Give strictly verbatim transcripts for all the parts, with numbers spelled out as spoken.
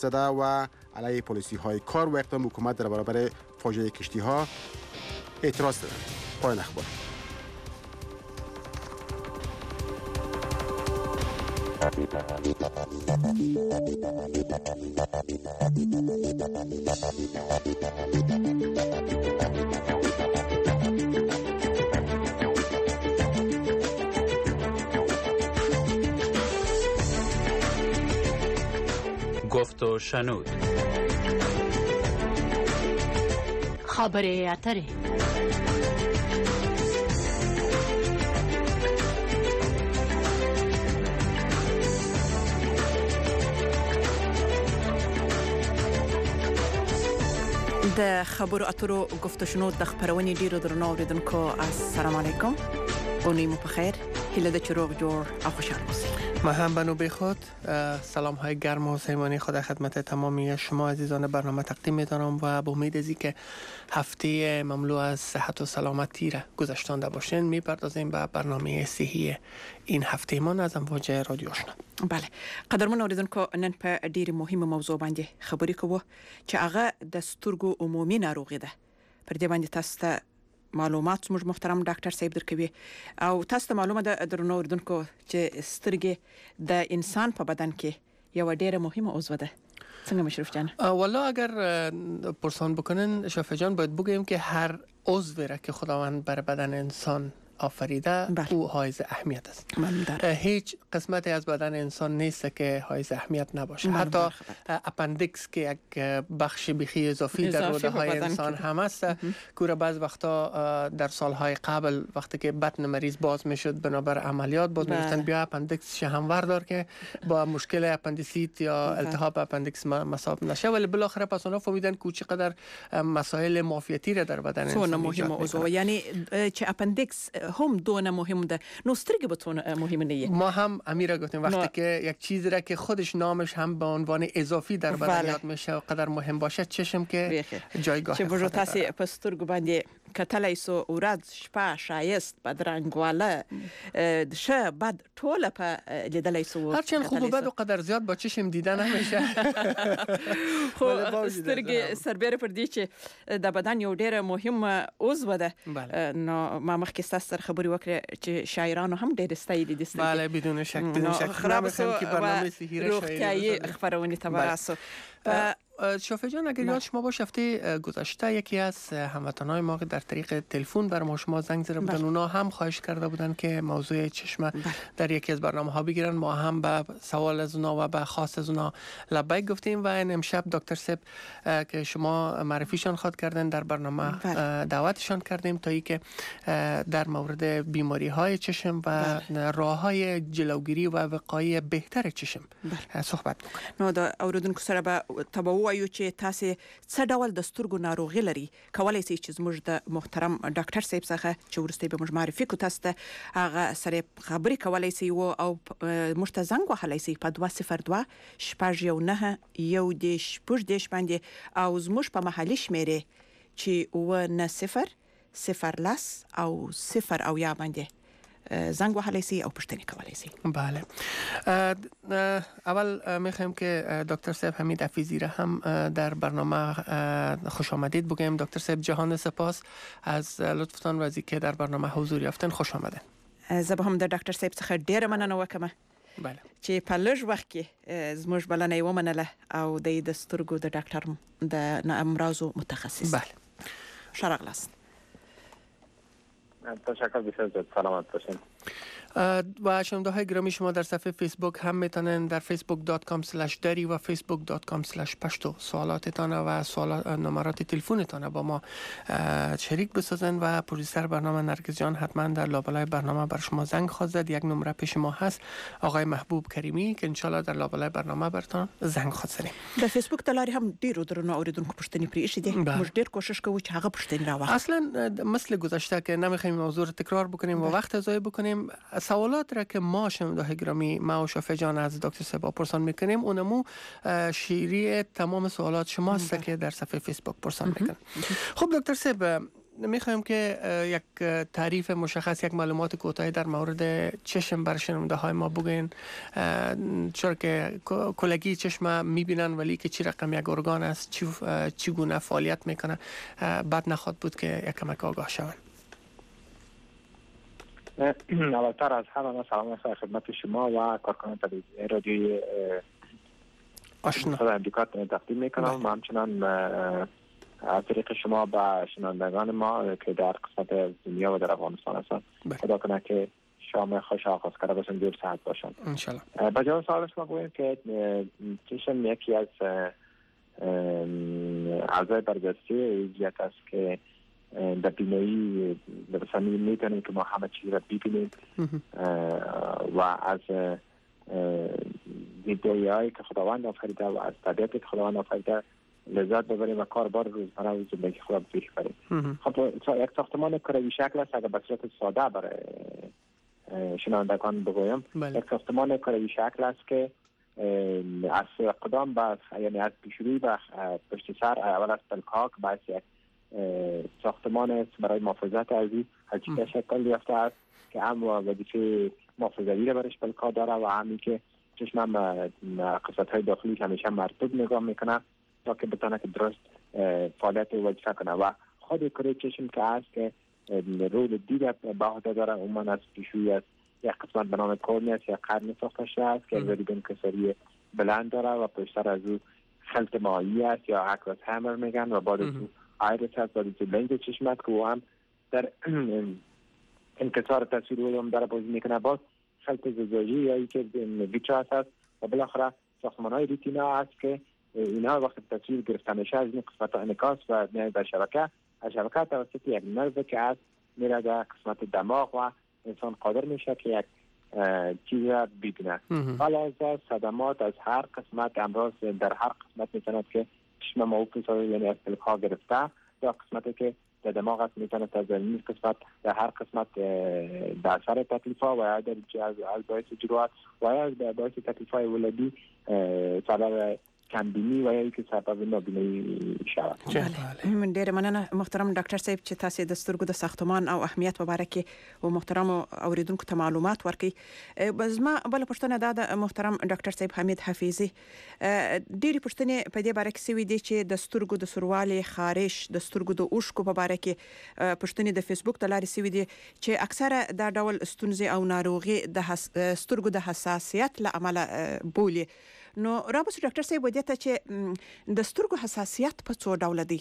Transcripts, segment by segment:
زده و علیه پالیسی های کار و اقدام حکومت در برابر فاجعه کشتی ها اعتراض دادند. پایان اخبار. گفت و شنود. خبر اتره. د خبرو اترو گفت و شنود د خبرونې ډیرو درنو اوریدونکو السلام علیکم. اونۍ مو په خیر. هیله ده چې روغ جوړ او خوشحال اوسئ. ما هم بنو به خود سلام های گرم و صمیمانه خدا خدمت تمامی شما عزیزان برنامه تقدیم می‌دارم و با امید از اینکه هفته مملو از صحت و سلامتی را گذشتانده باشین میپردازیم به برنامه صحی این هفته ما از امواج رادیو آشنا. بله قدرمن اوریدونکو نن په ډیره مهمه موضوع باندې خبرې کوو چې هغه د سترګو عمومي ناروغي ده. پر دې باندې تاسو ته معلومات موږ محترم ډاکټر صاحب درکوي او تاسو ته معلومه ده درنو اوریدونکو چې سترګې د انسان په بدن کې یو ډیره مهمه عضو ده. څنګه مشرف جان؟ والله اگر پرسان بکنن شفا جان باید بگوییم که هر عضوی را که خداوند بر بدن انسان آفریده بله. او حائز اهمیت است. هیچ قسمتی از بدن انسان نیست که حائز اهمیت نباشه. بله حتی اپندیکس که یک بخش بیخی اضافی در روده های انسان هم است که بعض وقتا در سالهای قبل وقتی که بطن مریض باز میشد بنابر عملیات باز میگفتن بیا اپندیکس هم وردار که با مشکل اپندیسیت یا التهاب اپندیکس مصاب نشه، ولی بالاخره پس اونا فهمیدن که چقدر مسائل معافیتی را در بدن انسان ایجاد میکنه. یعنی چې اپندیکس هم دونه مهم ده، نو سترګې به څونه مهم نه. ما هم امیر گفتیم وقتی که یک چیزی را که خودش نامش هم به عنوان اضافی در بدن یاد میشه و قدر مهم باشه چشم که جایگاه چې بجو تاسو په سترګو باندې کتلای سو ورځ شپه شایست بدرنګواله شه بد ټوله په لیدلای سو. هرچند خوب و بد و قدر زیاد با چشم دیدن نمیشه. خو سترګې سربېره پر دې چې د بدن یو ډېر مهم عضو ده. نو ما مخکې ستاسو خبرې وکړې چې شاعرانو هم ډېر ستایلې دي. بله بدون شک بدون شک. خراب که برنامه صحیح روغتیایی خبرونه تبراسو. شافعی جان اگر یاد شما باشه هفته گذشته یکی از هموطنان ما در طریق تلفن بر ما شما زنگ زده بودن، اونا هم خواهش کرده بودن که موضوع چشم در یکی از برنامه ها بگیرن. ما هم به سوال از اونا و به خواست از اونا لبیک گفتیم و این امشب دکتر سب که شما معرفیشان خواد کردن در برنامه دعوتشان کردیم تا اینکه در مورد بیماری های چشم و راه های جلوگیری و وقایع بهتر چشم صحبت بکنیم. نو دا اوردونکو سره به تبو وایو چې تاسو څه ډول د سترګو ناروغي لري، کولای شئ چې زموږ د محترم ډاکټر صاحب څخه چې ورسته به موږ معرفي کو تاسو ته هغه سره خبرې کولای شئ او موږ ته زنګ وهلای شئ په دوه صفر دوه شپږ یو نه یو د شپږ دیش باندې او زموږ په محلي شمیرې چې و نه صفر صفر لاس او صفر او یا باندې زنگ وهلای شئ او پوښتنه کولای شئ. بله اول میخوایم که دکتر صاحب حمید حفیظی را هم در برنامه خوش آمدید بگیم. دکتر صاحب جهان سپاس از لطفتان و از اینکه در برنامه حضور یافتن. خوش آمدید. زه به هم د ډاکټر صاحب څخه ډیره مننه وکم بله چې په لږ وخت کې زموږ بلنه یې ومنله او د سترګو د ډاکټر د امراضو متخصص. بله ښه راغلاست. تشکر بسیار زیاد. سلامت باشین. و شنونده های گرامی شما در صفحه فیسبوک هم میتونن در فیسبوک دات کام سلش دری و فیسبوک دات کام سلش پشتو سوالاتتان و سوالات نمرات تلفنتان با ما شریک بسازن و پروژیسر برنامه نرگس جان حتما در لابلای برنامه بر شما زنگ خواهد زد. یک نمره پیش ما هست آقای محبوب کریمی که انشالله در لابلای برنامه برتان زنگ خواهد زدیم. در فیسبوک دلاری هم ډیرو درنو اوریدونکو پوښتنې پرې ایښې دي. موږ ډیر کوشش کوو چې هغه پوښتنې راوړو. اصلا مثل گذشته که نمیخوایم موضوع تکرار بکنیم و وقت ضایع بکنیم، سوالات را که ما شنونده گرامی ما و شافعی جان از دکتر صاحب پرسان میکنیم اونمو شیری تمام سوالات شماست که در صفحه فیسبوک پرسان میکنیم. خب دکتر صاحب میخوایم که یک تعریف مشخص، یک معلومات کوتاهی در مورد چشم بر شنونده های ما بگین، چرا که کلگی چشم میبینن ولی که چی رقم یک ارگان است، چی چگونه فعالیت میکنه، بد نخواد بود که یک کمک آگاه شوند. اولتر از همه من سلام خدمت شما و کارکنان تلویزیون رادیوی آشنا صدای امریکا تقدیم میکنم و همچنان از طریق شما به شنوندگان ما که در قسمت دنیا و در افغانستان هستند خدا کنه که شام خوش آغاز کرده باشن، دور ساعت باشن ان شاء الله. به جواب سوال شما بگویم که چشم یکی از اعضای برجسته وضعیت است که در بینایی مثلا میتونیم که ما همه چیز را ببینیم و از زیبایی هایی که خداوند آفریده و از طبیعتی که خداوند آفریده لذت ببریم و کاربار روزمره و زندگی خود پیش بریم. خب یک ساختمان کروی شکل است، اگر به صورت ساده برای شنوندگان بگویم، یک ساختمان کروی شکل است که از قدام به یعنی از پیشروی به پشت سر اول از پلکاک باعث یک ساختمان برای محافظت از این شکل یافته است که هم وظیفه محافظتی را برش پلکا داره و همین که چشم هم قسمت های داخلی همیشه مرتب نگاه میکنه تا که بتانه که درست فعالیت وظیفه کنه و خود کره چشم که هست که رول دید به عهده داره عموما از پیشویی است. یک قسمت به نام کورنیا یا قرن ساخته شده است که یک انکساری بلند داره و پشتر از او خلط مایی است یا اکواس همر میگن و بعد از او آیرس هست، بعد از او لنز چشم است که او هم در انکسار تصویر رو هم داره بازی میکنه. باز خلط زجاجی یا ای که ویتراس هست و بالاخره ساختمان های ریتینا هست که اینا وقت تصویر گرفته میشه از این قسمت انعکاس و میاد در شبکه، از شبکه توسط یک نرو که هست میره در قسمت دماغ و انسان قادر میشه که یک چیز را ببینه. حالا از صدمات از هر قسمت امراض در هر قسمت میتوند که چشم ما بسازه، یعنی از پلک‌ها گرفته یا قسمتی که در دماغ است میتونه از این قسمت در هر قسمت در اثر تکلیف‌ها و یا در از باعث جروحات و یا باعث تکلیف‌های ولادی سبب کمبینی و یا اینکه سبب نابینایی شود. بله. من ډیر مننه محترم ډاکټر صاحب چې تاسو د سترګو د ساختمان او اهمیت په اړه کې او محترم اوریدونکو ته معلومات ورکړي. زما بل پښتنه دا د محترم ډاکټر صاحب حمید حفیظي ډیری پښتنې په دې باره کې سوي دي چې د سترګو د سروالي خارش د سترګو د اوښکو په باره کې پښتنې د فیسبوک د لارې سوي دي چې اکثره دا ډول ستونزې او ناروغي د سترګو د حساسیت له امله بولي. نو رابطه ډاکټر صاحب ودی ته چې د سترګو حساسیت په څو ډول دی؟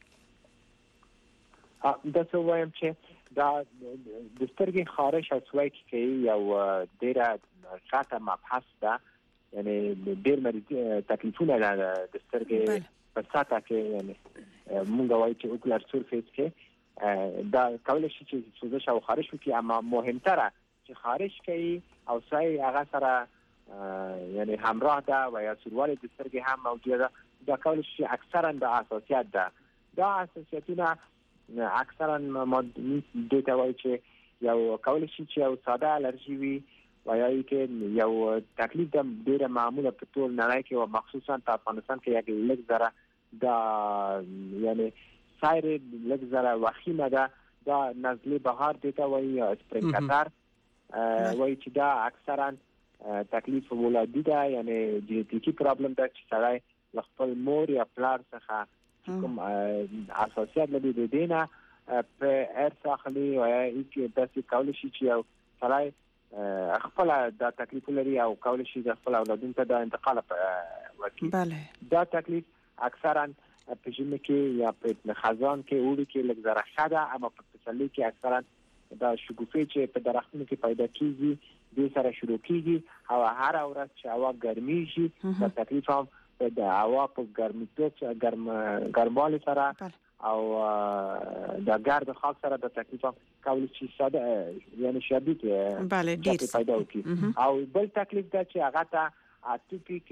دا څه وایم چې دا د سترګې خارش او سوای کې یو ډیره غټه مبحث ده، یعنی ډیر مریض تکلیفونه ده د سترګې په ساته کې، یعنی مونږ وایو چې اوکولار سرفیس کې دا کولای شي چې سوزش او خارش وکړي، اما مهمتره چې خارش کوي او سوای هغه سره یعنی همراه ده و یا سروال د سترګې هم موجوده ده. دا کولای شي اکثرا د حساسیت ده. دا حساسیتونه اکثرا ما دې ته وایي چې یو کولای شي چې یو ساده الرژي وي و یا اینکه یو تکلیف د ډیره معموله په ټول نړۍ کې او مخصوصا په افغانستان کې یک لږ ذره دا یعنی سایر لږ ذره وخیمه ده. دا نزله بهار دې ته وایي یا اسپرینګ کاتر وایي چې دا اکثرا تکلیف ولادي ده، یعنی جنیتیکی پرابلم ده چې سړی له خپل مور یا پلار څخه کوم حساسیت لري د دې نه په ارث اخلي و یا اینکه داسې کولی شي چې یو سړی خپل دا تکلیف لري او کولی شي د خپل اولادونو ته د انتقال وکړي. بله. دا تکلیف اکثرا په ژمي کې یا په خزان کې اوړي کې لږ ذره ښه ده، اما په پسرلي کې اکثرا دا شګوفې چې په درختونو کې پیدا کیږي دې سره شروع کیږي او هر ورځ چې هوا ګرمیږي دا تکلیف هم د هوا په ګرمیتوب ګرم ګرموالي سره او د ګرد خاک سره د تکلیف هم کولی شي ساده یعنی شدید بله ډیر پیدا وکړي. او بل تکلیف دا چې هغه ته اتوپیک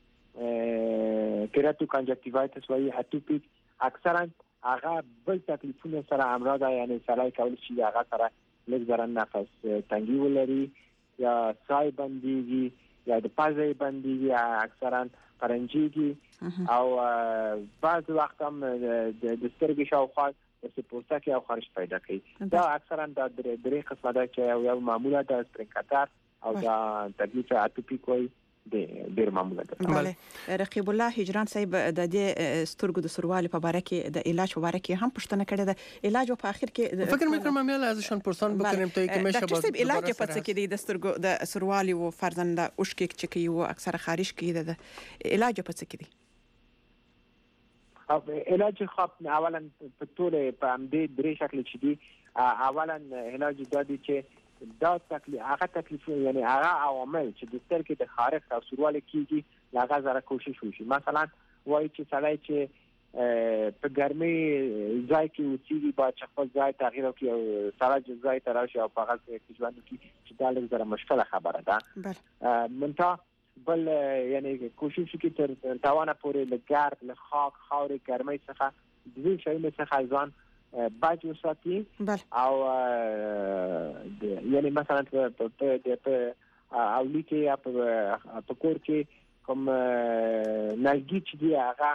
کیراتو کانجکتیوایتس وایي. اتوپیک اکثرا هغه بل تکلیفونه سره همراه ده، یعنی سړی کولی شي هغه سره لږ ذره نفس تنګي ولري یا سای بندیږي یا د پزې بندیږي، اکثرا پرنجیږي او بعض وخت هم د سترګې شاوخوا په پوستکي او خارش پیدا کوي. دا اکثرا د درې قسمه ده چې یو معموله د سپرینکاتر او د طبيعي اتوپیک وي د ډیر معموله ده. بله رقیب الله هجران صاحب د دې سترګو د سروالي په اړه کې د علاج په اړه کې هم پوښتنه کړې ده. علاج په اخر کې فکر می‌کنم میل ازشان پرسان بکنیم تا که میشه باز صاحب علاج په څه کې د سترګو د سروالي او فرزند اوشکیک چې کوي او اکثر خارش کوي د علاج په څه کې دي؟ علاج خب اولا په ټول په همدې درې شکل چې دي. اولا علاج دا دی چې دا تکلیف هغه تکلیف یعنی هغه عوامل چې د سترګې د خارښ او سروالي کیږي هغه زره کوشش وشي. مثلا وایي چې سړی چې په ګرمي ځای کې اوسېږي باید چې خپل ځای تغییر وکړي او سړی ځای ته راشي او په هغه کې ژوند وکړي چې دا لږ زره مشکله خبره ده. منتها بل یعنی کوشش وکړي تر توانه پورې له ګرد له خاک خاورې ګرمۍ څخه د دې شیانو څخه ځان باج وساتي او یعنی مثلا په په اولی کې یا په کور کې کوم نلګي چې دی هغه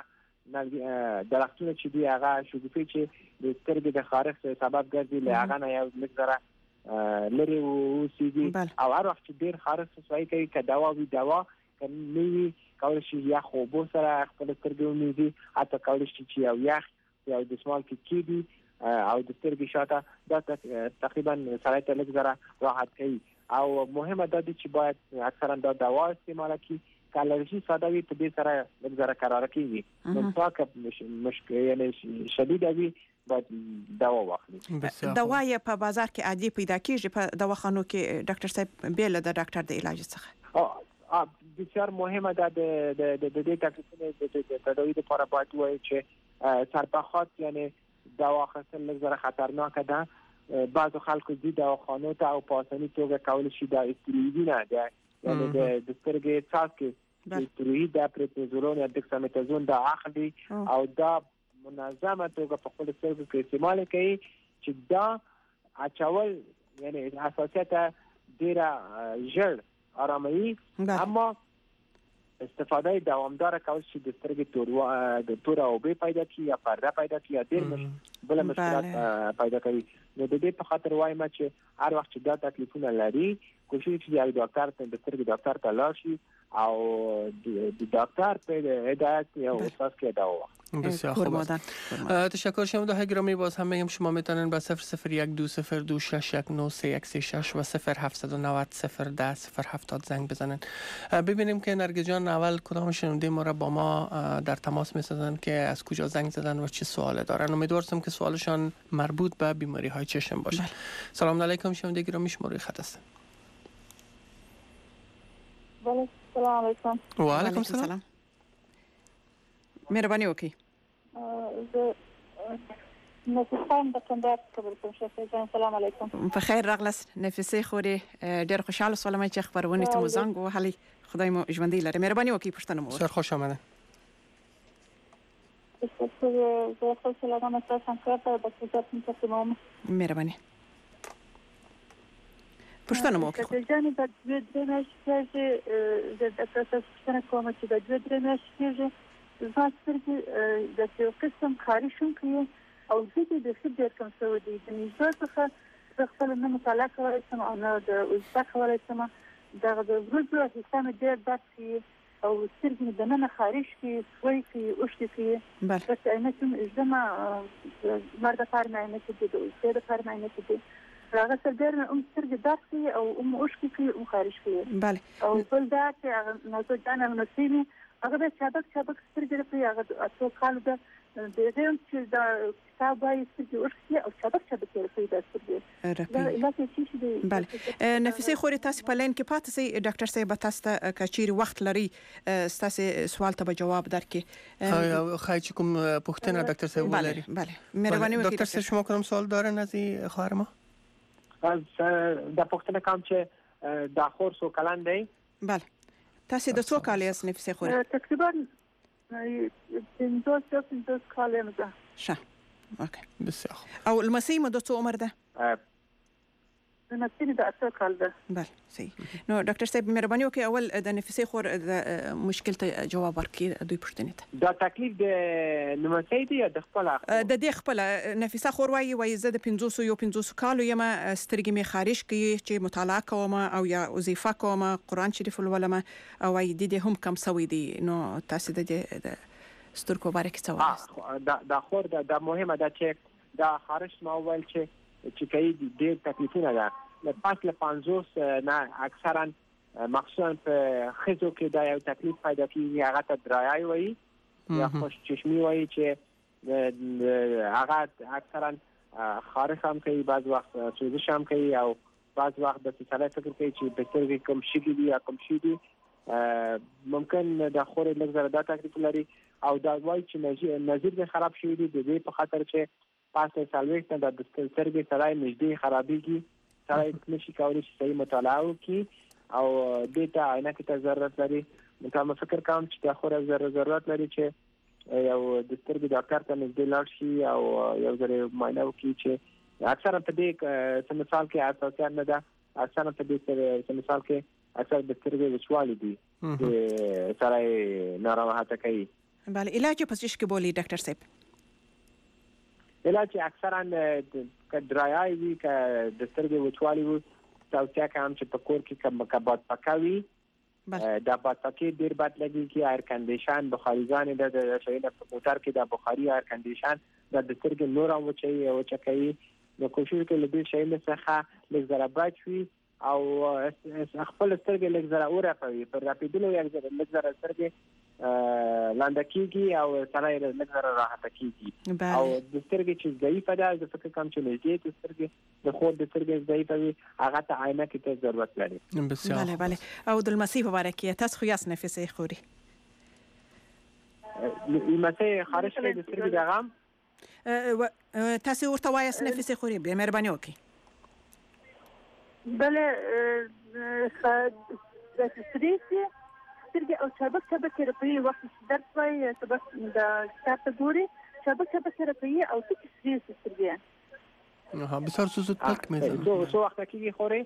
درختونه چې دی هغه شګوفې چې د سترګې د خارښ سبب ګرځي له هغه نه یو لږ زره لري اوسېږي او هر وخت چې ډېر خارښ سوی کوي که دوا وي دوا که نه وي کولی شي یخ اوبو سره خپله سترګې ومینځي حتی کولی شي چې یو یخ یا دسمال کې کېږدي او د سترګې شاته دا تقریبا سړی ته لږ زره راحت کوي. او مهمه دا دی چې باید اکثرا دا دوا استعمال کړي. که الرژي ساده وي په دې سره لږ زره کراره کېږي. منتها که مشکل یعنی شدیده وي باید دوا واخلي. دوا یې په بازار کې عادي پیدا کېږي په دواخانو کې ډاکټر صاحب بیل د ډاکټر د علاج څخه؟ بسیار مهمه ده د د دې تکلیفونو د تداوی لپاره باید وایي چې سرپخات یعنی دوا اخیستل لږ زره خطرناکه ده. بعضو خلکو دي دواخانو ته او په اساني توګه کولی شي دا استرویدي نه ده یعنی د سترګې څاڅکي استروید ده پروپرازولون یا دکسامتازون دا اخلي او دا منظمه توګه په خپل سترګو کې استعمال کوي چې دا اچول یعنی حساسیت ډیره ژر آرامي اما استفاده دوامدار کول شي د سترګې تور د تور او به پیدا کی یا پرده پیدا کی یا ډیر مش بل مشکلات پیدا کوي. نو د دې په خاطر وایم چې هر وخت چې دا تکلیفونه لري کوشش وکړي چې ډاکټر ته د سترګې ډاکټر ته لاړ شي او د ډاکټر په هدایت یا استاد کې دوا واخلي. بسیار خوب است. تشکر شما دوستان گرامی. باز هم میگم شما میتونن با صفر صفر یک دو صفر دو شش یک نه سه یک سه شش و صفر هفت نه نه صفر ده صفر هفتاد زنگ بزنن. ببینیم که نرگس جان اول کدام شنونده ما را با ما در تماس میسازن که از کجا زنگ زدن و چه سوالی دارن. امیدوارم که سوالشان مربوط به بیماری های چشم باشه. سلام علیکم شنونده گرامی، شما روی خط هستین. بله سلام علیکم. و علیکم سلام. مهرباني وکړئ. زه نفیسه د کندهار څخه کوم شفیع جان. سلام علیکم. په خیر راغلاست نفیسه خوري. ډېر خوشاله سوالم چې خبرونه ته مو زنګ وهلی. خدای مو ژوندۍ لري. مهرباني وکړئ پوښتنه مو. سر خوش آمدید. زه خپل سلام تاسو ته د خدمت متقیمم. مهرباني. پوښتنه مو وکړئ. جان د دوه درې میاشتې د تاسو څخه کوم چې د دوه درې میاشتې زما سترګې د یو قسم خارښ کوي او زه د خبر کوم څه ودی د نږدې څخه د خپل نه مطالعه کولای شم او نه د اوسه کولای شم دا د ورځو حساب ډېر داسې او سترګې د نن خارښ کوي سوي کوي اوښتي کوي. بس اینه کوم زما مرده فرمایي چې د اوسه د فرمایي چې هغه څنګه نه هم سترګې داسې او هم اوښتي کوي او خارښ کوي. بله او بل دا چې نو ځان نو سیمه هغه د چابک چابک سترګې په هغه څو کال د دې چې دا کتاب یې سترګې ورسې او چابک چابک یې په دې سترګې دا علاقه چې دی. بله نفیسه خوري تاسو په لین کې پاتې سي ډاکټر صاحب تاسو ته کچيري وخت لري تاسو سوال ته جواب درکې. خواهی چې کوم پوښتنه ډاکټر صاحب ولري. بله مهرباني وکړئ. ډاکټر صاحب شما کوم سوال دارن از خواهر ما؟ از د پوښتنه کوم چې د خور سو کلن دی. بله تاسو د څو کال یاست نفیسه خوري؟ تقریبا پنځوس یا پنځوس کال یم زه. ښه اوکې بسیار. او لمسی مو د څو عمر ده؟ نفسي د اته کال ده. بله صحیح. نو ډاکټر صاحب مهرباني وکړئ اول د نفسي خور د مشکل ته جواب ورکړي دوی پوښتنې ته. دا تکلیف د نمسۍ دی یا د خپل د دې خپل نفیسه خور وایي وایي زه د پنځوس یو پنځوس کالو یم، سترګې مې خارش کوي چې مطالعه کوم او یا وظیفه کوم، قرآن شریف ولولم او وایي د دې هم کم سوی دی. نو تاسو د دې سترګو باره کې څه وایاست؟ دا دا خور دا مهمه ده چې دا خارش ما ویل چې چې کوي ډېر تکلیفونه ده. له پاس له پنځوس نه اکثرا مخصوصا په ښځو کې دا یو تکلیف پیدا کېږي، هغه ته درایي وایي یا خوش چشمي وایي چې هغه اکثرا خارش هم کوي، بعض وخت سوزش هم کوي او بعض وخت د سړی فکر کوي چې په سترګې کوم شګې دي یا کوم شي دي. ممکن د خورې لږ زره دا تکلیف لري او دا وایي چې نظر یې خراب شوی دی د دې په خاطر چې پاس له څلوېښت نه د سترګې سړی نږدې خرابېږي، سړی نشي کولی چې صحیح مطالعه وکړي او دې ته عینکې ته ضرورت لري. نو فکر کوم چې دا خورې زره ضرورت لري چې یو د سترګې ډاکټر ته نږدې لاړ شي او یو ځل معاینه وکړي چې اکثرا په دې مثال کې اساسیات نه ده، اکثرا په دې مثال کې اکثر د سترګې وچوالی دي چې سړی ناراحته کوي. بله علاج پس چی که بولی ډاکټر صاحب؟ علاج اکثرا که درایي وي که د سترګې وچوالی وي توصیه کوم چې په کور کې که باد پکه وي دا باد پکې ډېر بد لګېږي، ایر کنډیشن بخاریګانې ده د شاید په موټر کې د بخاري ایر کنډیشن دا د سترګې نور هم وچوي وچه کوي. نو کوشش وکړئ له دې شیانو څخه لږ زره بچ وي او خپل سترګې لږ زره ورپوي. پر رپېدلو لږ زره سترګې لانده کېږي او سړی لږ زره راحته کېږي. او د سترګې چې ضعیفه ده زه فکر کوم چې نږدې د سترګې د خور د سترګې ضعیفه وي هغه ته عینکې ته ضرورت لري. بله بله. او د لمسۍ په باره کې تاسو خو یاست نفسې خوري؟ لمسۍ خارش کوي د سترګې د غم تاسو ورته وایاست نفسې خوري؟ بیا مهرباني وکړئ. بله د سترګې سترګې او چابک چابک رپوي، وخت چې درس وایي سبق د کتاب ته ګوري چابک چابک رپوي او ټکي سري سترګې. ها بسیار سوزد پلک میزنم. څو وخت کېږي خوري؟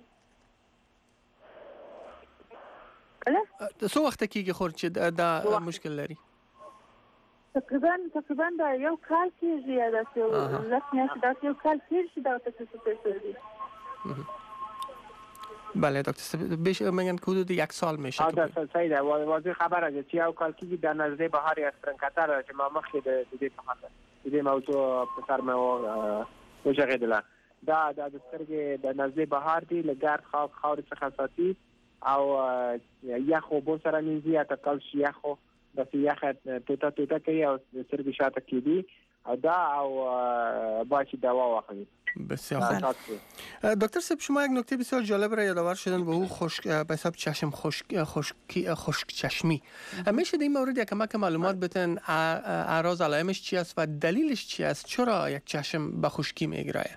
کله؟ څو وخت کېږي خور چې دا مشکل لري؟ تقریبا تقریبا دا یو کال کېږي یا داسې لس میاشتې داسې یو کال کېږي چې دا تکلیف پیدا شوی. بله دکتر صاحب بیش میگن که حدود یک سال میشه. آه ده صحیح ده. واضح خبر است چې یو کال کېږي در نزدیک بهار استرنکتر چې ما مخکې د دې په خاطر د دې موضوع په سر مې وژغېدله. دا د سترګې د نزدیک بهار دی له ګرد خاک خاورې څخه ساتي او یخ اوبو سره مینځي یا تکل شي یخو داسې یخه ټوټه ټوټه کوي او سترګې شاته کېدي او دا او باید چې دوا واخلي. بسیار خوب. دکتر صاحب شما یک نکته بسیار جالب را یادآور شدن و او خشک به حساب چشم خشک خشکی خشک چشمی. میشه در این مورد یک کمک معلومات بدن اعراض علائمش چی است و دلیلش چی است؟ چرا یک چشم به خشکی میگرایه؟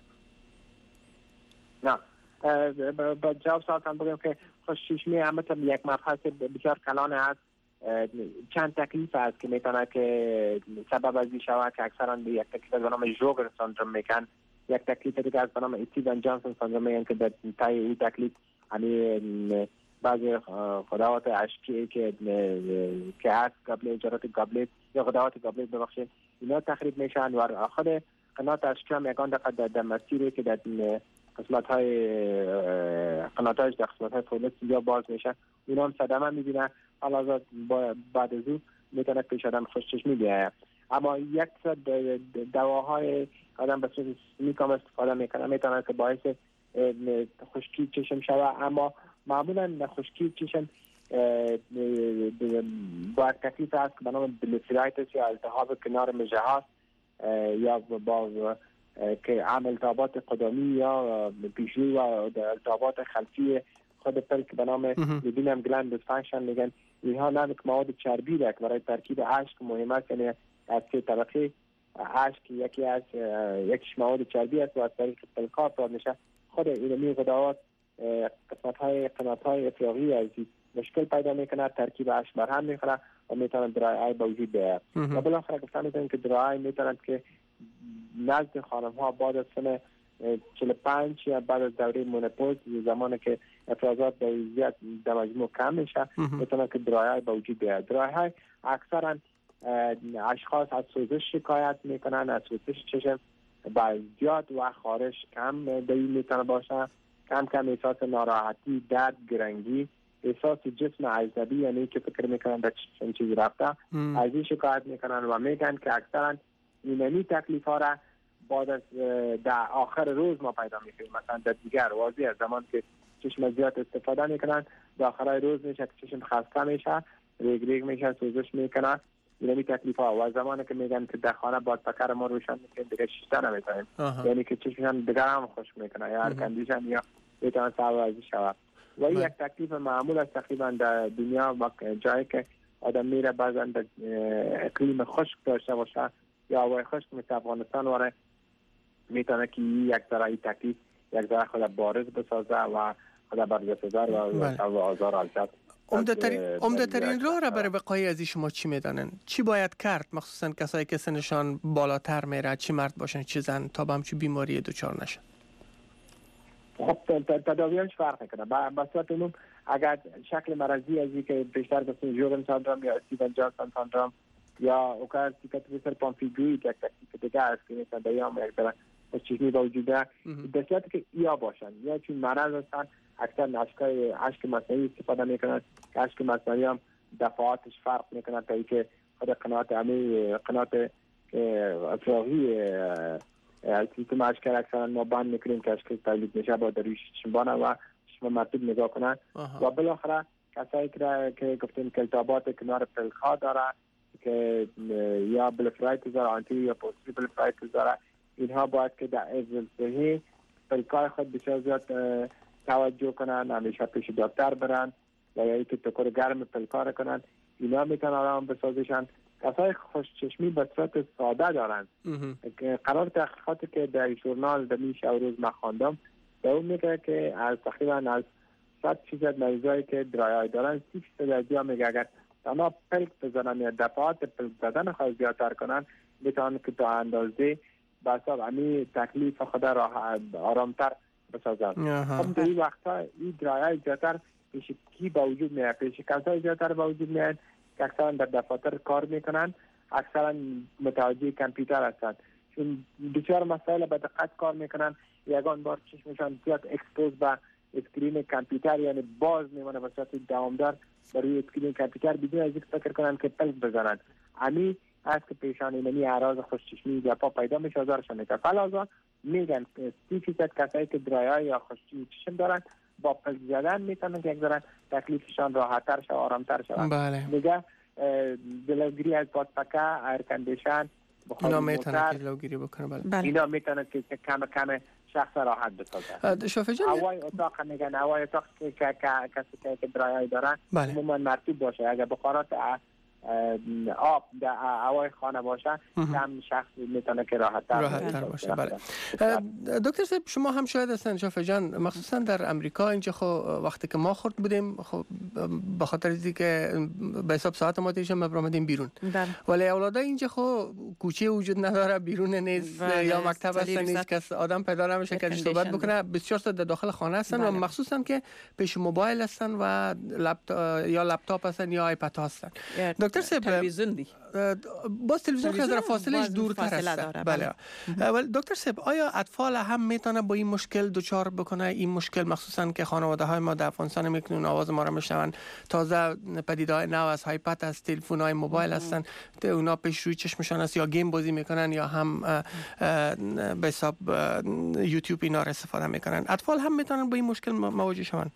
نه با جواب سوالتان بگم که خشک چشمی همت یک مبحث بسیار کلان است. چند تکلیف است که میتونه که سبب از این شود که اکثرا یک تکلیف به نام ژوگر سندروم میگن، یک تکلیف دیگه از به نام استیون جانسون سندروم میگن که در تای این تکلیف یعنی بعضی خدوات اشکی که که هست قبل اجارات گابلت یا خدوات گابلت ببخشید اینا تخریب میشن و آخر قنات اشکی هم یکان دقیقه در مسیری که در قسمت های قناتاش در قسمت های فولت یا باز میشن اینا هم صدمه میبینن. حالا بعد از اون میتونه پیش آدم خشکچشمی بیاید. اما یک سر دواهای آدم به صورت سیستمیک استفاده میکنه میتونه که باعث خشکی چشم شود، اما معمولا خشکی چشم با تکلیف هست که به نام بلیفرایتس یا التهاب کنار مژه هاست یا با که عامل التهابات قدمی یا پیشروی و التهابات خلفی خود پلک به نام میبینم گلند دیسفانکشن میگن. اینها نام مواد چربی را که برای ترکیب اشک مهم است، یعنی از که طبقه اشک یکی از یکیش مواد چربی است و از طریق پلک‌ها تولید میشه. خود اینمی غدوات قسمت‌های قنات‌های افراغی از مشکل پیدا میکنه، ترکیب اشک برهم میخوره و میتونه درای به وجود بیاید. و بالاخره گفتن میتونم که درای میتونه که نزد خانم‌ها بعد از سن چهل و پنج یا بعد از دوره مونوپوز زمانی که افرازات به زیاد در مجموع کم میشه میتونه که درایه به وجود بیاد. درایه اکثرا اشخاص از سوزش شکایت میکنن، از سوزش چشم با زیاد و خارش کم دلیل میتونه باشه، کم کم احساس ناراحتی، درد، گرنگی، احساس جسم اجنبی، یعنی که فکر میکنن در چه چیزی رفته از این شکایت میکنن و میگن که اکثرا اینمی تکلیف ها را بعد از در آخر روز ما پیدا میکنیم. مثلا در دیگر واضح از زمان که چشم زیاد استفاده میکنن در آخر روز میشه که چشم خسته میشه، ریگ ریگ میشه، سوزش میکنه، اینمی تکلیف ها. و زمانی که میگن که در خانه باید پکر ما روشن میکنیم دیگه شیشته نمیتونیم، یعنی که چشمشان دیگر هم خوش میکنه یا هر کندیشن یا میتونن سوازی شود. و این یک تکلیف معمول است تقریبا در دنیا، جایی که آدم میره بعضا در اقلیم خشک داشته باشه یا هوای خشک مثل افغانستان واره میتونه که یک ذره این تکلیف یک ذره خود بارز بسازه و خود برگزار و و آزار آزاد. عمده ترین راه را برای وقایع از شما چی میدانن؟ چی باید کرد مخصوصا کسایی که سنشان بالاتر میره، چی مرد باشن چی زن، تا به همچین بیماری دچار نشن؟ خب تداویش فرق میکنه. به صورت عموم اگر شکل مرضی ازی که بیشتر گفتیم ژورن سندروم یا استیون جانسون سندروم یا اوکار سیکاتریسر پامفیگوی که یک تکلیف دیگه است که مثلا دیام یک طرح چشمی با وجود داره، به صورتی که یا باشن یا چون مرض هستن اکثر اشکای اشک مصنوعی استفاده میکنن که اشک مصنوعی هم دفعاتش فرق میکنه تا اینکه خود قنات عمی قنات افراغی سیستم اشکر اکثرا ما بند میکنیم که اشکر تولید میشه با در روی چشمبانه و چشم مرتوب نگاه کنن و بالاخره کسایی که گفتیم که التهابات کنار پلخا داره که یا بلفرایتیس داره، آنتی یا پوستری بلفرایتیس داره، اینها باید که در ازل صحی پلکای خود بسیار زیاد توجه کنن، همیشه پیش دکتر برن و یا اینکه تکر گرم پلکا کنن، اینا میتونن آرام بسازشن. کسای خوشچشمی به صورت ساده دارن قرار تحقیقاتی که در ژورنال در میشه و روز من خواندم به اون میگه که از تقریبا از صد فیصد مریضایی که درایای دارن سی فیصد از ها میگه اگر تنها پلک بزنن یا دفعات پلک زدن خواهد زیادتر کنن میتونن که تا اندازه به حساب امی تکلیف خود را آرامتر بسازن. خب در این وقتا این درایای زیادتر پیش کی با وجود میاد؟ پیش کسای زیادتر با وجود میاد که اکثرا در دفاتر کار میکنن، اکثرا متوجه کامپیوتر هستند، چون بسیار مسائل به دقت کار میکنن، یگان بار چشمشان زیاد اکسپوز به اسکرین کامپیوتر یعنی باز میمونه به صورت دوامدار برای اسکرین کامپیوتر بدون از اینکه فکر کنن که پلک بزنن. امی است که پیشانی منی اعراض خوشچشمی یا پا پیدا میشه آزارشان میکنه. فلازا میگن سی فیصد کسایی که درایای یا خوشچشمی چشم دارن با پلک زدن میتونن که یک ذره تکلیفشان راحت‌تر شه، آرام‌تر شه. بله. میگه جلوگیری از بادپکه، ایر کندیشن، اینا میتونن که جلوگیری بکنه. بله. اینا میتونن که کم کم شخص راحت بسازن. شافعی جان هوای اتاق میگن هوای اتاق که کسی که درایای دارن عموما مرطوب باشه. اگر بخارات آب در هوای خانه باشه کم شخص میتونه که راحت تر راحت باشه. بله. دکتر صاحب شما هم شاید هستن شافعی جان، مخصوصا در امریکا اینجا خب وقتی که ما خورد بودیم خب به خاطر اینکه که به حساب ساعت ما دیشب مبرامدیم بیرون، ولی اولادا اینجا خب کوچه وجود نداره، بیرون نیست یا مکتب هست نیست که آدم پیدا نمیشه که صحبت بکنه، بسیار تا در داخل خانه هستن و مخصوصا که پیش موبایل هستن و لپتاپ یا لپتاپ هستن یا آیپد هستن. دکتر صاحب تلویزیون دی باز تلویزیون که از فاصله دورتر است. بله. ولی دکتر صاحب آیا اطفال هم میتونه با این مشکل دچار بکنه؟ این مشکل مخصوصا که خانواده های ما در افغانستان میکنن آواز ما را میشنون، تازه پدیده‌های نو از آیپد از تلفن های موبایل هستن، اونا پیش روی چشمشان است یا گیم بازی میکنن یا هم به حساب یوتیوب اینا را استفاده میکنن. اطفال هم میتونن با این مشکل مواجه شون؟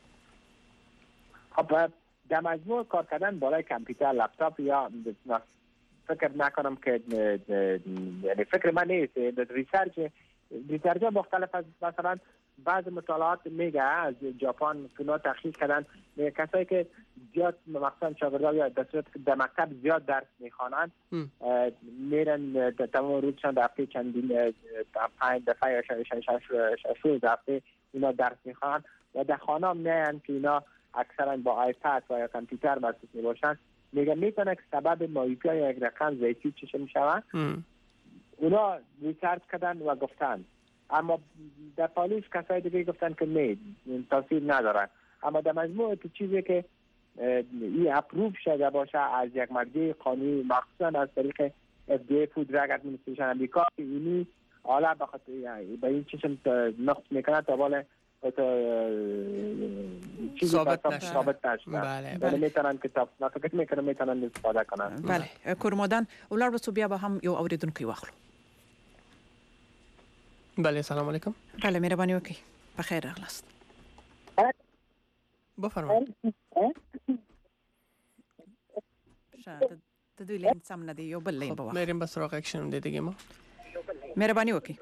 خب در مجموع کار کردن بالای کامپیوتر، لپتاپ یا فکر نکنم که یعنی فکر من نیست، ریسرچ ریسرچ مختلف است. مثلا بعض مطالعات میگه از ژاپن که تحقیق کردن کسایی که زیاد مثلا شاگردان یا در صورت در مکتب زیاد درس میخوانند میرن تمام روزشان در هفته چندین پنج دفعه یا شش روز هفته اینا درس میخوانند و در خانه میان که اینا اکثرا با آیپد و یا کامپیوتر مصروف میباشن. میگن میتونه که سبب مایوپی یا یک رقم ضعیفی چشم میشوند. اونا ریسرچ کردن و گفتن اما در پالیس کسای دیگه گفتن که نه تاثیر نداره. اما در مجموع چیزی که این اپروف شده باشه از یک مرجع قانونی مخصوصا از طریق اف دی ای فود درگ ادمنستریشن امریکا که اینی حالا بخاطر به این چشم نقص میکنه تا بالا چیزی ثابت نشه. ثابت نشه. بله بله میتونن که تا فکر میکنم میتونن استفاده کنن. بله کورمادان ولر بسو بیا با هم یو اوریدونکو واخلو. بله سلام علیکم. بله مهربانی وکي بخیر راغلاست. بفرمایید. شاید د دوی لین سم نه دی یو بل لین بوا. میریم به سراغ اکشن دیگه ما. مهربانی وکي.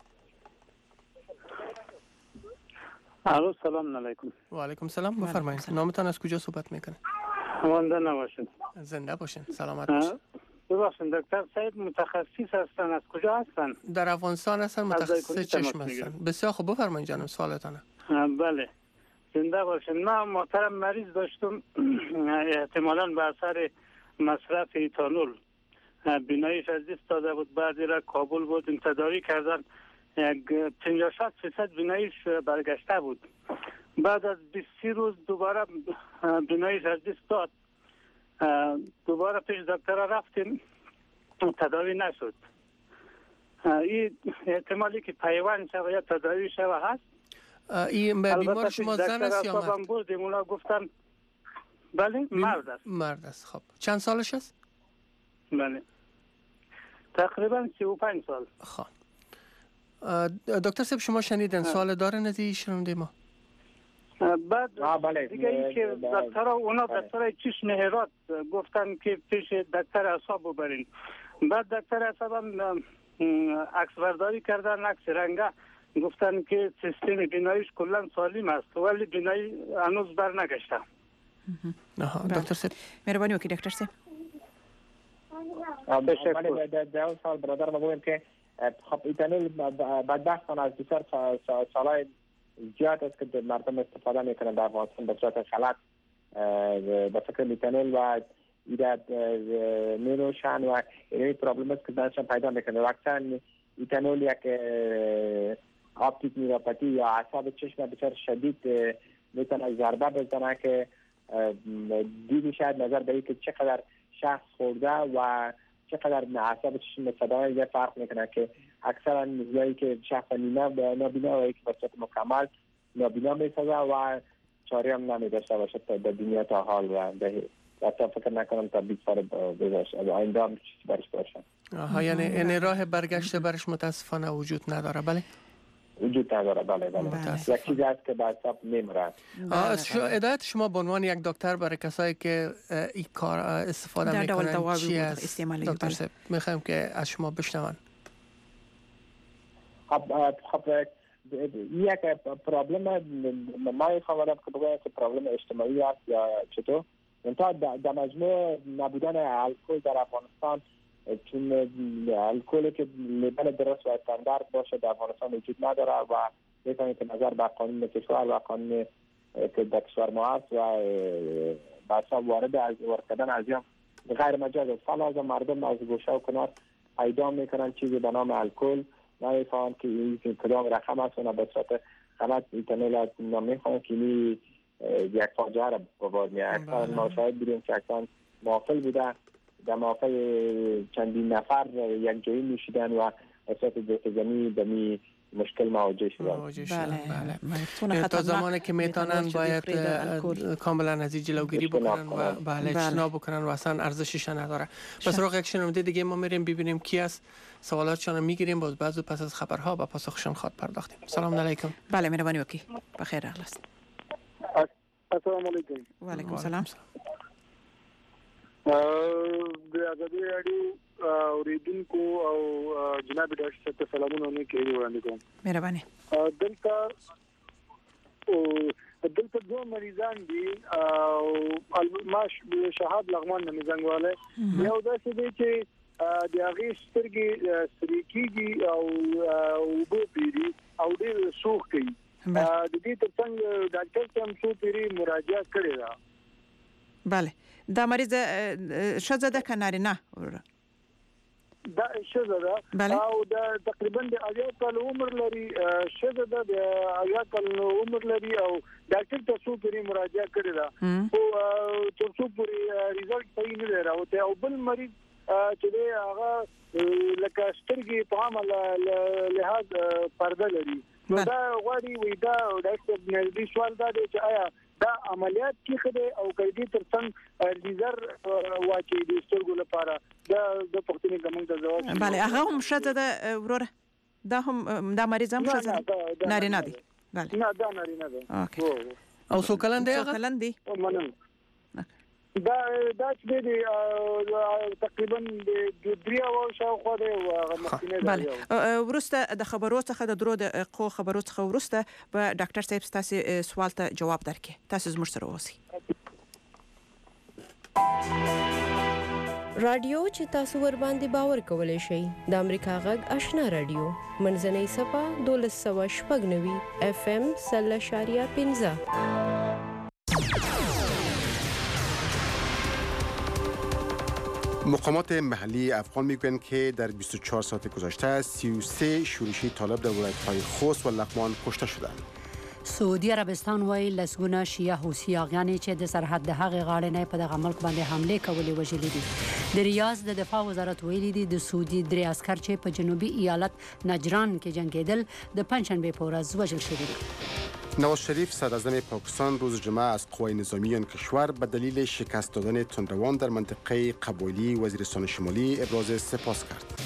الو سلام علیکم. و علیکم سلام. بفرمایید. نامتان از کجا صحبت میکنه؟ مانده نباشید. زنده باشین. سلامت باشین. ببخشید دکتر سعید متخصص هستن، از کجا هستن؟ در افغانستان هستن، متخصص چشم هستن. بسیار خوب بفرمایید جانم سوالتانه. بله زنده باشین. من محترم مریض داشتم احتمالاً به اثر مصرف ایتانول بیناییش از دست داده بود، بعدی را کابل بود تداوی کردن، یک پنجاه شصت فیصد بیناییش برگشته بود. بعد از بیست روز دوباره بیناییش از دست داد، دوباره پیش دکتر رفتیم تداوی نشد. این احتمالی که پیوند شوه یا تداوی شوه هست. این بیمار شما زن است یا مرد؟ بردیم اونا گفتن بله مرد است. مرد است. خب چند سالش است؟ بله تقریبا سی و پنج سال. خب دکتر صاحب شما شنیدن سوال داره نزی شنونده ما؟ بعد دیگه ای که دکتر اونا دکتر چشم هرات گفتن که پیش دکتر اعصاب ببرین. بعد دکتر اعصاب هم عکس برداری کردن، عکس رنگه گفتن که سیستم بیناییش کلا سالم است ولی بینایی هنوز بر نگشته. دکتر صاحب مهربانی وکي دکتر صاحب. بله در اون سال برادر ما بگویم که خب ایتانول بدبختانه از بسیار سالهای زیاد است که مردم استفاده میکنن در افغانستان به صورت غلط به فکر ایتانول و ایراد نمیروشن و این پرابلم است که درشان پیدا میکنه. وقتا ایتانول یک آپتیک نیوروپاتی یا اعصاب چشم بسیار شدید میتونه ضربه بزنه که دیدی شاید نظر به اینکه چقدر شخص خورده و چقدر اعصاب چشم صدای یه فرق میکنه که اکثرا جایی که شخص نیمه نابینا و یک به صورت مکمل نابینا میسازه و چاری هم نمیداشته باشه در دنیا تا حال و حتی فکر نکنم تا بیست سال بذاشت آینده هم چیزی برش باشه. آها یعنی این راه برگشت برش متاسفانه وجود نداره. بله وجود نداره. بله بله یک چیزی هست که به حساب نمیره. هدایت شما به عنوان یک دکتر برای کسایی که این کار استفاده میکنن چی است دکتر صاحب؟ میخوایم که از شما بشنون. خب خب یک پرابلم ما خواهدم که بگویم که پرابلم اجتماعی است یا چطور؟ انتا در مجموع نبودن الکل در افغانستان، چون الکلی که لیبل درست و استاندارد باشه در افغانستان وجود نداره و میتونید که نظر به قانون کشور و قانون که در کشور ما هست و بحثا وارد از وارد کردن از یا غیر مجاز است. فلازم مردم از گوشه و کنار پیدا میکنن چیزی به نام الکل، نمیفهمن که این کدام رقم است و به صورت غلط ایتانول نمیخوان که این یک فاجعه را به بار میاره. اکثر ما شاهد بودیم که اکثر معافل بوده، در موافق چندین نفر یک جایی میشیدن و اصلاحات جسدی دمی مشکل مواجه شدن. بله بله. تا زمانی که میتونن باید کاملا از این جلوگیری بکنن و بله اجتناب بکنن و اصلا ارزشش نداره. پس سراغ یک شنونده دیگه ما میریم ببینیم کی است، سوالاتشان میگیریم، باز بعضی پس از خبرها و پاسخشان خواهد پرداختیم. سلام علیکم. بله مهربانی وکي بخیر راغلاست. السلام علیکم. و علیکم سلام. د ازادي راډیو اوریدونکو او جناب ډاکټر صاحب ته سلامونه نه کوي وړاندې کوم. مهرباني. دلته او دلته دوه مریضان دي او ماش شهاب لغمان نه زنګواله یو داسې دی چې د هغه سترګې سریکيږي او وبو پیری او ډېر سوخ کوي. د دې ترڅنګ ډاکټر ته هم څو پیری مراجعه کړې ده. بله دا مریض شزه ده که نارینه؟ دا شزه ده او د تقریبا د اویا کال عمر لري شزه ده د اویا کال عمر لري او ډاکټر ته څو پرې مراجعه کړې ده او تر څو پرې ریزلټ صحیح نه راوته او بل مریض چې هغه لکه سترګې په عامه لحاظ پرده لري نو دا غواړي وي دا ډاکټر نږدې سوال دا دی چې آیا دا عملیات کې خدای او کېدی ترڅنګ لیزر واچي د سترګو لپاره دا د پښتني کومه د جواب bale هغه هم شته د وروره دا هم دا مریض هم شته نارینه دی bale نه دا نارینه دی او څو کلن دی هغه کلن دی مننه دا دا چې دی تقریبا د دریا او شاوخوا دی هغه مخینه دی bale ورسته د خبرو څخه د درو د قو خبرو څخه ورسته په ډاکټر صاحب تاسو سوال ته جواب درکې تاسو زموږ سره اوسئ رادیو چې تاسو ور باندې باور کولای شئ د امریکا غږ آشنا رادیو منځنۍ صفه دولس سوه شپږ نوي اف ام سل اشاریه پنځه مقامات محلی افغان میگویند که در بیست و چهار ساعت گذشته سی و سه شورشی طالب در ولایت‌های خوست و لغمان کشته شدند. سعودي عربستان وایي لسګونه شیعه حوثیان چې د سرحد د هغې غاړې نه په دغه ملک باندې حمله کولې وژلي دي. د ریاض د دفاع وزارت ویلي دي د سعودي درې عسکر چې په جنوبي ایالت نجران کې جنگیدل د پنجشنبه په ورځ وژل شوي دي. نواز شریف صدراعظم پاکستان روز جمعه از قوای نظامی آن کشور به دلیل شکست دادن تندروان در منطقه قبایلی وزیرستان شمالی ابراز سپاس کرد.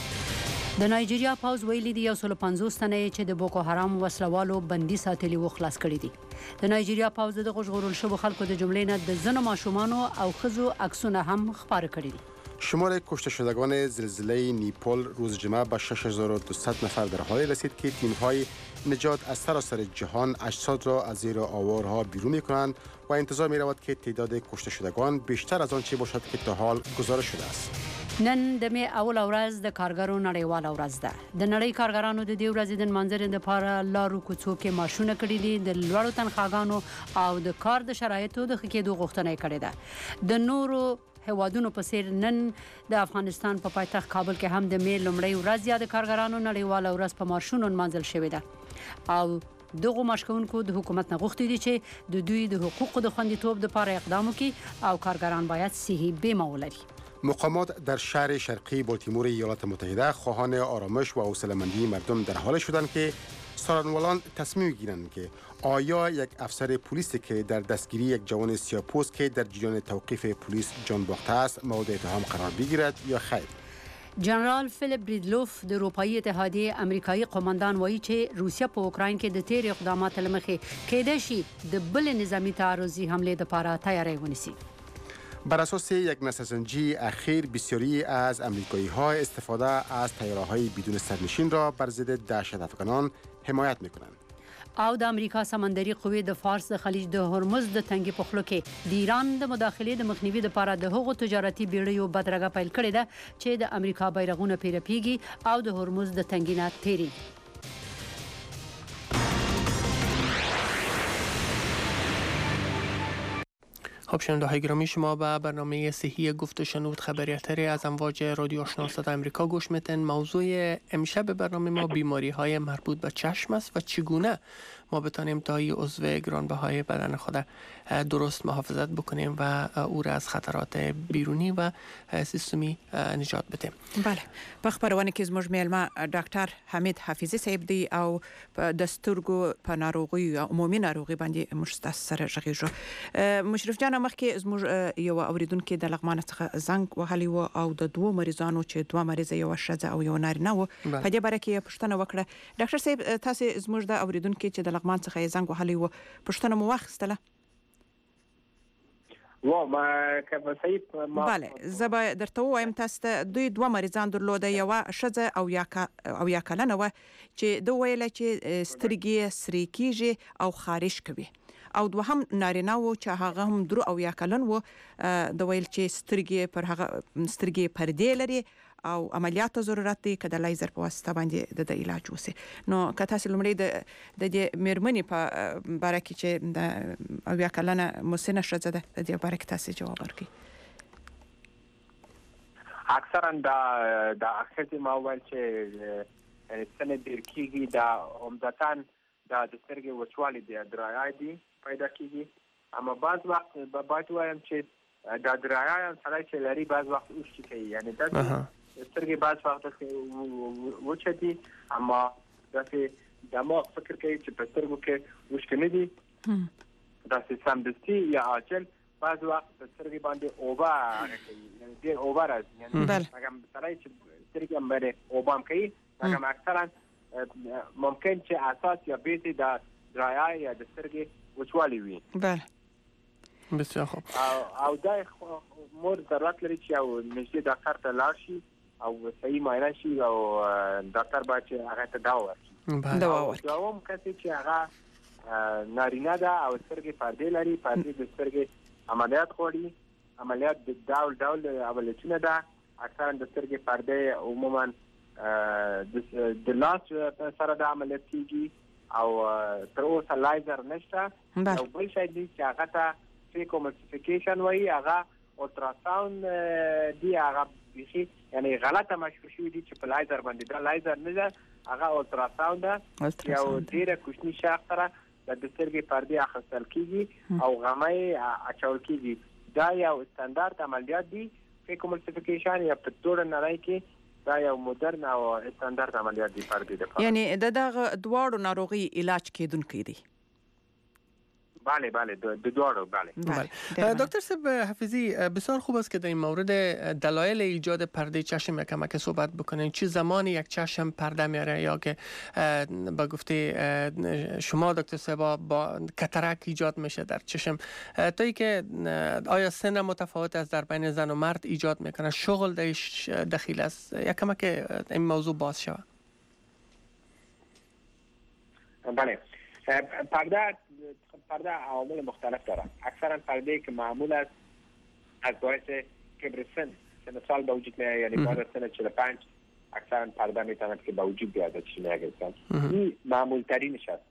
د نایجیریا پوز ویلي دي یو سل پنځوس تنه چې د بوکو حرام وسلوالو بندي ساتلي و خلاص کړي دي. د نایجیریا پوز د غژغورل شوو خلکو د جملې نه د زنو ماشومانو او ښځو عکسونه هم خپاره کړي دي. شمار کشته شدگان زلزله نیپال روز جمعه به شش هزار و دویست نفر در حالی رسید که تیم‌های نجات از سراسر جهان اجساد را از زیر آوارها بیرون می‌کنند و انتظار می‌رود که تعداد کشته شدگان بیشتر از آنچه باشد که تا حال گزارش شده است. نن د می اول ورځ د کارګرو نړیواله ورځ ده. د نړۍ کارګرانو د دې ورځې د منځرې لپاره لارو کوڅو کې ماشونه کړي دي د لوړو تنخواګانو او د کار د شرایطو د ښه کېدو غوښتنه یې کړې ده. د نورو هوادونو په څیر نن د افغانستان په پایتخت کابل کې هم د می لومړۍ ورځ یا د کارګرانو نړیواله ورځ په مارشونو نمانځل شوې ده او دغه مشکونکو د حکومت نه غوښتي دي چې د دوی د حقوقو د خوندیتوب لپاره اقدام وکړي او کارګران باید صحي بیمه ولري. مقامات در شهر شرقی بالتیمور ایالات متحده خواهان آرامش و حوصله‌مندی مردم در حال شدند که سارنوالان تصمیم گیرند که آیا یک افسر پلیسی که در دستگیری یک جوان سیاه‌پوست که در جریان توقیف پلیس جان باخته است مورد اتهام قرار بگیرد یا خیر. جنرال فیلیپ بریدلوف د اروپایي اتحادیه امریکایي قوماندان وایي چې روسیه په اوکراین کې د تیر اقداماتو لمخې کېدای شي د بل نظامی تعرضي حمله لپاره تیاری ونیسي. بر اساس یک نظرسنجی اخیر بسیاری از امریکایی‌ها استفاده از طیاره‌های بدون سرنشین را بر ضد دهشت‌افکنان حمایت می‌کنند. او د امریکا سمندري قوې د فارس د خلیج د هرمز د تنګي په خوله کې د ایران د مداخلې د مخنیوي لپاره د هغو تجارتي بیړیو بدرګه پیل کړې ده چې د امریکا بیرغونه پیرپیږي او د هرمز د تنګي نه تیری. خب شنونده‌های گرامی شما به برنامه صحی گفت و شنود خبریاتری از امواج رادیو آشنا صدای آمریکا گوش میتین. موضوع امشب برنامه ما بیماری های مربوط به چشم است و چگونه ما بتانیم تا این عضو گرانبهای بدن خود درست محافظت بکنیم و او را از خطرات بیرونی و سیستمی نجات بدیم. بله په خبرونه کې زموږ میلمه ډاکټر حمید حافظي صاحب دی او د سترګو په ناروغي او عمومي ناروغي باندې مشتخص سره غږیږي. مشرف جان مخکې زموږ یو اوریدونکو د لغمان څخه زنګ وهلی و او د دوه مریضانو چې دوه مریض یو ښځه او یو نارینه و په دې باره کې پوښتنه وکړه. ډاکټر صاحب تاسو زموږ د اوریدونکو چې د لغمان څخه زنګ وهلی و پوښتنه مو واخیستله؟ و ما که صحیح ما بله زبا درته وایم تاسو ته دوی دوه مریضان درلوده یو ښځه او یا او یا کلنه و چې دوی ویل چې سترګې سری کیږي او خارش کوي او دوهم نارینه و چې هغه هم درو او یا کلن و د ویل چې سترګې پر هغه سترګې پردې لري او عملیات ضرورت دی که د لیزر په واسطه باندې د علاج وسی. نو که تاسو لمړی د د دې میرمنې په باره کې چې د او یا کلنه مسنه ښځه ده د دې باره کې تاسو جواب ورکړئ. اکثرا دا د اخرتي موبایل چې سنه ډیر کیږي دا عمدتاً دا د سترګې وچوالي دی درایای دی پیدا کیږي اما بعض وخت به باید وایم چې دا درایای سره چې لري بعض وخت اوښ کوي یعنی دا سترګې بعض وخت وچتي اما داسې دماغ فکر کوي چې په سترګو کې اوښ نه دي داسې سمدستي یا عاجل بعض وخت په سترګې باندې اوبه کوي یعنی ډېر اوبه راځي یعنی هغه سړی چې سترګې هم باندې اوبه هم کوي هغه اکثرا ممکن چې اساس یا بیس د درایای یا د سترګې وچوالی وي. بله بسیار خوب. او دا مور ضرورت لري چې یو نږدې ډاکټر ته لاړ شي او صحیح معاینه شي او ډاکټر باید چې هغه ته دوا ورکړي. دوا ورکړي. دوام کسي چې هغه نارینه ده او سترګې پردې لري پردې د سترګې عملیات غواړي عملیات د ډول ډول عملیاتونه ده اکثرا د سترګې پردې عموما د لاس سره د عملیات کیږي او تر اوسه لایزر نشته او بل شی دی چې هغه ته فیکوملسیفیکیشن وایي هغه الټراساوند دی هغه بيخي یعنی غلطه مشهور شوی دی چې په لایزر باندې دا لایزر نه ده هغه الټراساوند ده یو ډیره کوچنی شاخ سره د سترګې پردې اخیستل کیږي او غمای اچول کیږي دا یو استاندارد عملیات دی فیکوملسیفیکیشن یا په ټول نړۍ کې دا یو مدرن او استاندارد عملیات دی پردې ده یعنی د دغه دواړو ناروغي علاج کیدونکې دي. بله بله د دواړو بله. دکتر صاحب حفیظی بسیار خوب است که در این مورد دلایل ایجاد پرده چشم یک کمک صحبت بکنین. چه زمانی یک چشم پرده میاره یا که با گفته شما دکتر صاحب با کاتاراک ایجاد میشه در چشم تا ای که آیا سن متفاوت است در بین زن و مرد ایجاد میکنه شغل درش دخیل است یک کمک این موضوع باز شود. بله پرده پرده عوامل مختلف داره اکثرا پرده که معمول است از باعث کبر سن سن سال به وجود میاد یعنی بعد از سن چهل و پنج اکثرا پرده میتواند که به وجود بیاد چشم یک انسان این معمول ترینش است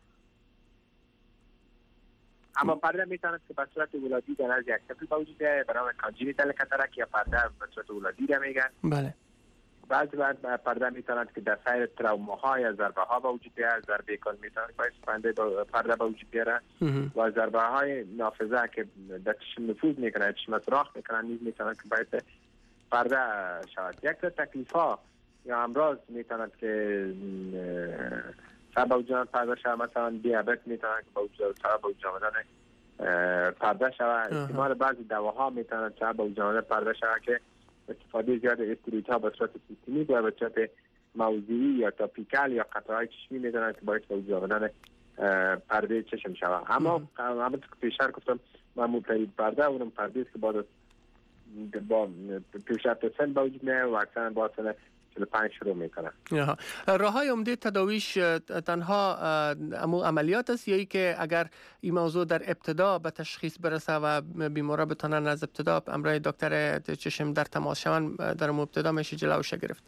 اما پرده میتواند که به صورت ولادی در از یک طفل به وجود بیاد به نام کانجنیتال کاتاراک یا پرده به صورت ولادی را میگن. بله بعضی وقت پرده میتواند که در سایر تروماها یا ضربه ها به وجود بیاید ضربه کل میتواند باعث پرده به وجود بیاره و ضربه های نافذه که در چشم نفوذ میکنه چشم سوراخ میکنه نیز میتواند که باعث پرده شود. یک تا تکلیف ها یا امراض میتواند که سبب به وجود پرده شود مثلا دیابت میتواند که به وجود سبب به وجود آمدن پرده شود. استعمال بعضی دواها میتواند سبب به وجود آمدن پرده شود که استفاده زیاد استروئیدها به صورت سیستمیک و به صورت موضعی یا تاپیکال یا قطره‌های چشمی می‌دونن که باعث به وجود آمدن پرده چشم شود. اما همونطور که پیشتر گفتم معمول‌ترین پرده اونم پرده است که بعد با پیشرفت سن به وجود میاد و اکثرا با سن چهل و پنج شروع میکنه. راه‌های عمده تداویش تنها امو عملیات است یا ای که اگر این موضوع در ابتدا به تشخیص برسه و بیمارا بتونن از ابتدا امرای دکتر چشم در تماس شوند در ابتدا میشه جلوش گرفت؟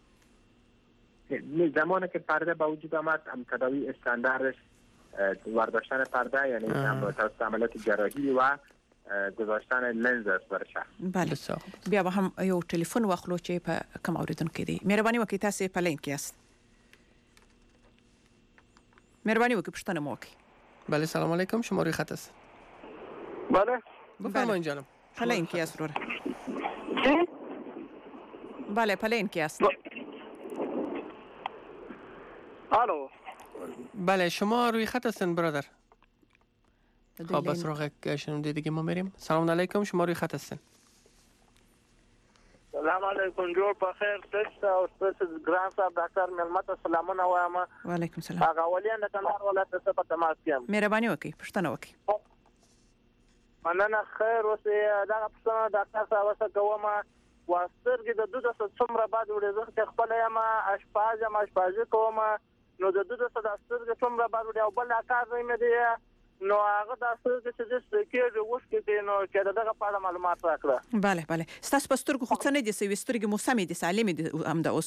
زمانی که پرده به وجود آمد هم تداوی استانداردش ورداشتن پرده یعنی توسط عملیات جراحی و گذاشتن لنز است برشه. بله بیا به هم یو ټلیفون واخلو چې په کوم اوریدونکو دی. مهرباني وکړئ تاسو په لین کې یاست. مهرباني وکړئ پښتنه مو وکړئ. بله سلام علیکم شما روی خط است. بله بفرمایید جانم. په لین کې یاست وروره. بله په لین کې یاست. الو بله شما روی خط هستین برادر. خب بس روغه شنونده دیگه ما میریم. سلام علیکم شما روی خط هستین. سلام علیکم جوړ په خیر تاسو او تاسو ګران صاحب ډاکټر ملمت سلامونه وایم. وعلیکم سلام. هغه ولین د کندهار ولایت څخه په تماس یم. مهرباني وکړئ پښتنه وکړئ. مننه خیر اوسه دا پښتنه ډاکټر صاحب څخه کوم واسترګې د دوه څه څومره بعد وړي زه خپل یم اشپاز یم اشپازي کوم نو د دوه څه د استرګې څومره بعد وړي او بل کار نه دی نو هغه د استرګې چې د کېږي وښ کې نو چې دغه په اړه معلومات راکړه. بله بله ستاسو په سترګو خو څه نه دي سوي سترګې مو سمې دي سالمې دي هم د اوس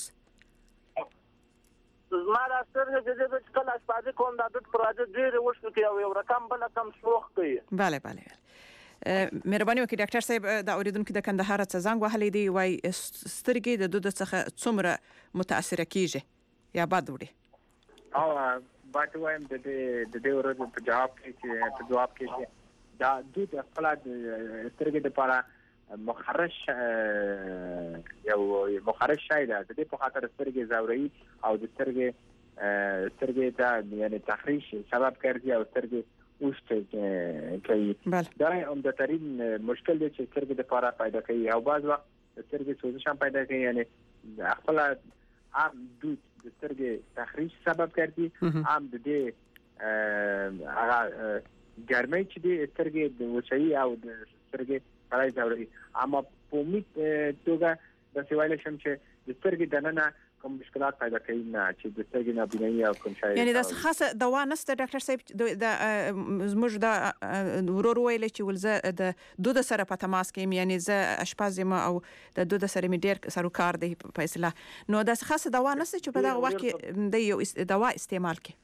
زما د سترګې چې د کله اشپازي کوم د دوت پراجه ډېر وښ کې یو رقم بل کم شوخ کوي. بله بله مهرباني وکړئ ډاکټر صاحب د اوریدونکو د کندهار څخه زنګ وهلی دی وای سترګې د دود څخه څومره متاثر کیږي یا بد وړي او باید وایم د دې د دې ورځې په جواب کې چې په جواب کې دا دود خپل سترګې د لپاره مخرش یو مخرش شای ده د دې په خاطر سترګې زوري او د سترګې سترګې دا یعنی تخریش سبب ګرځي او سترګې اوست کوي دا عمده ترین مشکل دی چې سترګې د لپاره پیدا کوي او بعض وخت سترګې سوزش هم پیدا کوي یعنی خپل عام دود د سترګې تخریش سبب ګرځي عام د دې هغه ګرمۍ چې د سترګې د وچوي او د سترګې پرای زوري اما په امید توګه د سوال شم چې د سترګې دننه کوم مشکلات پیدا کوي نه چې د سترګې نابینایی او کوم شی یعنی د خاصه دوا نشته ډاکټر صاحب د زموږ د ورور ویل چې ولزه د دود سره په تماس کې یعنی زه اشپاز یم او د دود سره می ډیر سروکار دی په اصطلاح نو د خاصه دوا نشته چې په دغه وخت کې د یو دوا استعمال کې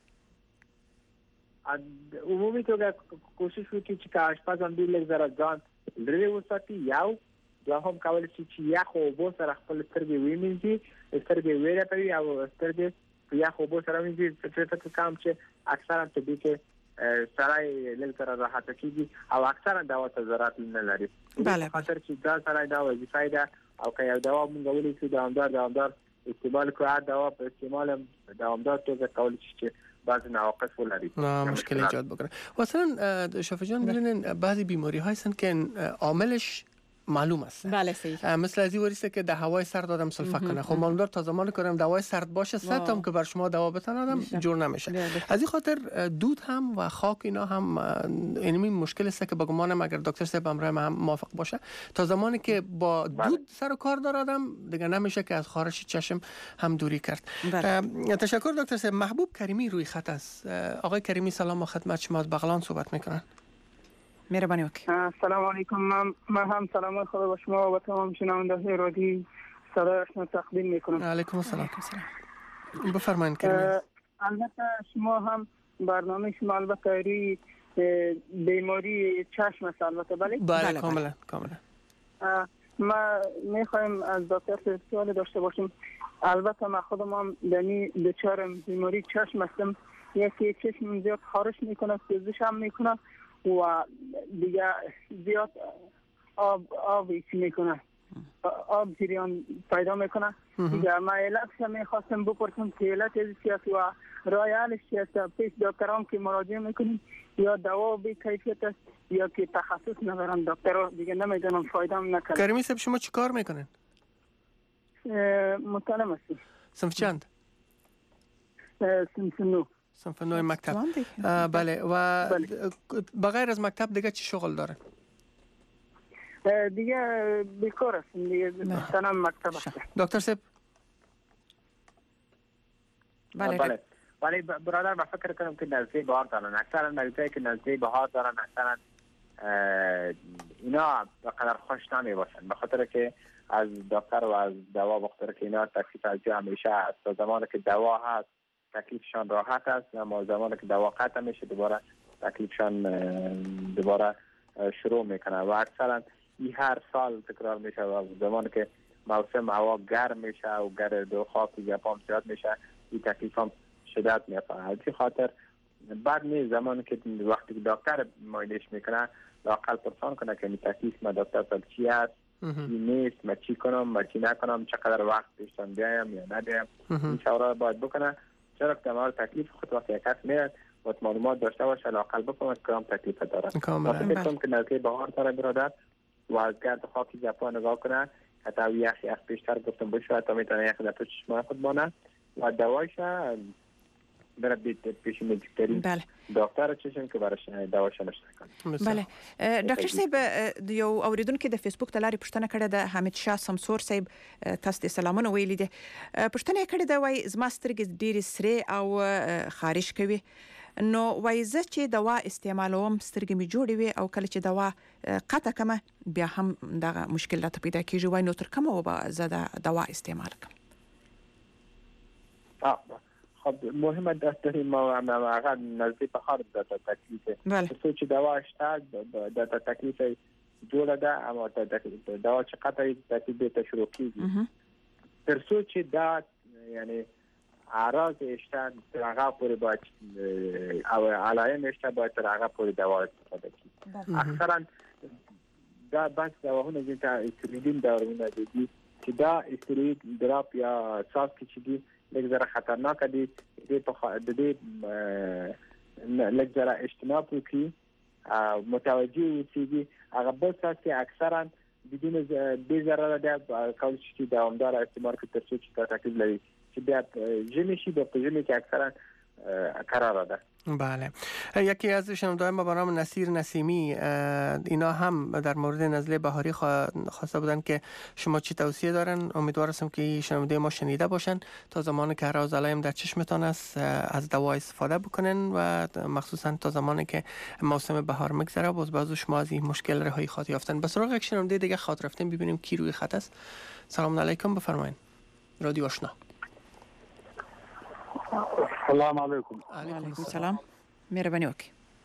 عمومي توګه کوشش وکړي چې اشپاز هم ډیر لږ زره ځان لري وساتي یو دا هم کول چې یخ او بو سره خپل سترګې وینځي سترګې ویره کوي او سترګې یخ او بو سره وینځي چې څه کام چې اکثرا ته دي چې سړی لږ تر راحت کیږي او اکثرا دوا ته ضرورت نه لري بله خاطر چې دا سړی دا وظیفه ده او که یو دوا مونږ ولې چې دوامدار دوامدار استعمال کوه دوا په استعمال دوامدار توګه کول چې بعضی نواقص ولري نه مشکل ایجاد بکنه مثلا شفا جان ببینین بعضی بیماری های هستن که عاملش معلوم است بله صحیح مثل از این وریسته که در هوای سرد آدم سلفه کنه خب معلوم دار تا زمانی که دوای سرد باشه صد تا که بر شما دوا بتن آدم جور نمیشه از این خاطر دود هم و خاک اینا هم اینمی مشکل است که با گمانم اگر دکتر صاحب امرای ما هم موافق باشه تا زمانی که با دود سر و کار داره آدم دیگه نمیشه که از خارش چشم هم دوری کرد تشکر دکتر صاحب. محبوب کریمی روی خط است. آقای کریمی سلام و خدمت شما از بغلان صحبت میکنن. مهربانی وکړئ. السلام علیکم. من هم سلام خدا با شما و تمام شنوندگان رادیو صدای آشنا تقدیم میکنم. علیکم السلام. بفرمایید کریمی. البته شما هم برنامه شما البته روی بیماری چشم است البته بله؟ بله کاملا کاملا. ما میخوایم از دکتر سوال داشته باشیم. البته من خودم هم دنی دچار بیماری چشم هستم. یکی چشم زیاد خارش میکنه، سوزش هم میکنه و دیگه زیاد آب آب ایچی میکنه، آب جریان پیدا میکنه. دیگه ما علتش میخواستم بپرسم که علت چیست و راه حلش چیست؟ پیش دکتران که مراجعه میکنیم یا دوا بی کیفیت است یا که تخصص ندارن دکترها، دیگه نمیدونم فایده هم نکنه. کریمی صاحب شما چی کار میکنین؟ مطالعه هستیم. صنف چند؟ صنف نو. صنف نو مکتب. بله و بغیر از مکتب دیگه چی شغل داره؟ دیگه بیکار هستیم دیگه تنم مکتب هستم. دکتر صاحب بله بله ولی برادر من فکر کنم که نزدیک بهار دارن، اکثرا مریضایی که نزدیک بهار دارن اکثرا اینا به قدر خوش نمی باشن، به خاطر که از دکتر و از دوا بخاطر که اینا تکلیف از جا همیشه هست. تا زمانی که دوا هست تکلیفشان راحت است، اما زمانی که دوا قطع میشه دوباره تکلیفشان دوباره شروع میکنه و اکثرا این هر سال تکرار میشه و زمانی که موسم هوا گرم میشه و گرد و خاک و گپام زیاد میشه این تکلیف هم شدت میفته. از این خاطر بعد می زمانی که وقتی دکتر معاینش میکنه لااقل پرسان کنه که این تکلیف ما دکتر صاحب چی است، این نیست، ما چی کنم ما چی نکنم، چقدر وقت پیشتان بیایم یا ندیم، این شورا باید بکنه. چرا که تمام تکلیف خود وقتی یک کس میاد و معلومات داشته باشه لااقل بکنه که هم تکلیف داره. فکر کنم که نزدیک بهار داره برادر و از گرد خاکی ژاپن نگاه کنه، حتی یخ یخ بیشتر گفتم بشه تا میتونه یک دفعه چشمای خود بانه و دوایش بره پیش مدیکتری بله. دکتر چشم که براش دواش نشته کنه. بله ډاکټر صاحب یو اوریدونکو د فیسبوک د لارې پوښتنه کړې ده، حمید شاه سمسور صاحب تاسو ته سلامونه ویلي دي. پوښتنه کړې ده وای زما سترګې ډېرې سرې او خارش کوي، نو وای زه چې دوا استعمالوم سترګې مې جوړې وي او کله چې دوا قطع کمه بیا هم دغه مشکلات پیدا کیږي، وای نو تر کومه به زه د دوا استعمال کوم؟ خب مهمه دست داریم ما هغه نزدیک بخار د تکلیف بله څه چې دوا شته د تکلیف جوړه ده اما د دوا چې قطعي تکلیف ته شروع کیږي تر څو چې دا یعنی اعراض اشتان تر هغه پورې باید او علایم اشتان باید تر هغه پورې دوا استفاده کړي. اکثرا دا بس دواونه چې استرویدین داروونه دي چې دا استروید دراپ یا ساس کې چې دي لږ زره خطرناک دي د دې لږ زره اجتناب وکړي متوجه اوسېږي. هغه بل څه چې اکثرا بدون بې ضرره ده کول چې دوامدار استعمال کړي تر څو چې تکلیف لري چې بیا ژمی شي به په ژمی کې اکثرا قرار ده. بله. یکی از شنونده‌های ما به نام نصیر نسیمی اینا هم در مورد نزله بهاری خواسته بودن که شما چی توصیه دارن. امیدوار هستم که شنونده ما شنیده باشن. تا زمانی که اعراض علایم در چشمتان است از دوا استفاده بکنن و مخصوصا تا زمانی که موسم بهار میگذره باز باز شما از این مشکل رهایی خواهید یافتن. به سراغ یک شنونده دیگه خاطر رفتیم ببینیم کی روی خط است. سلام علیکم بفرمایید. رادیو آشنا. السلام علیکم. علیکم السلام. مهرباني وکړئ.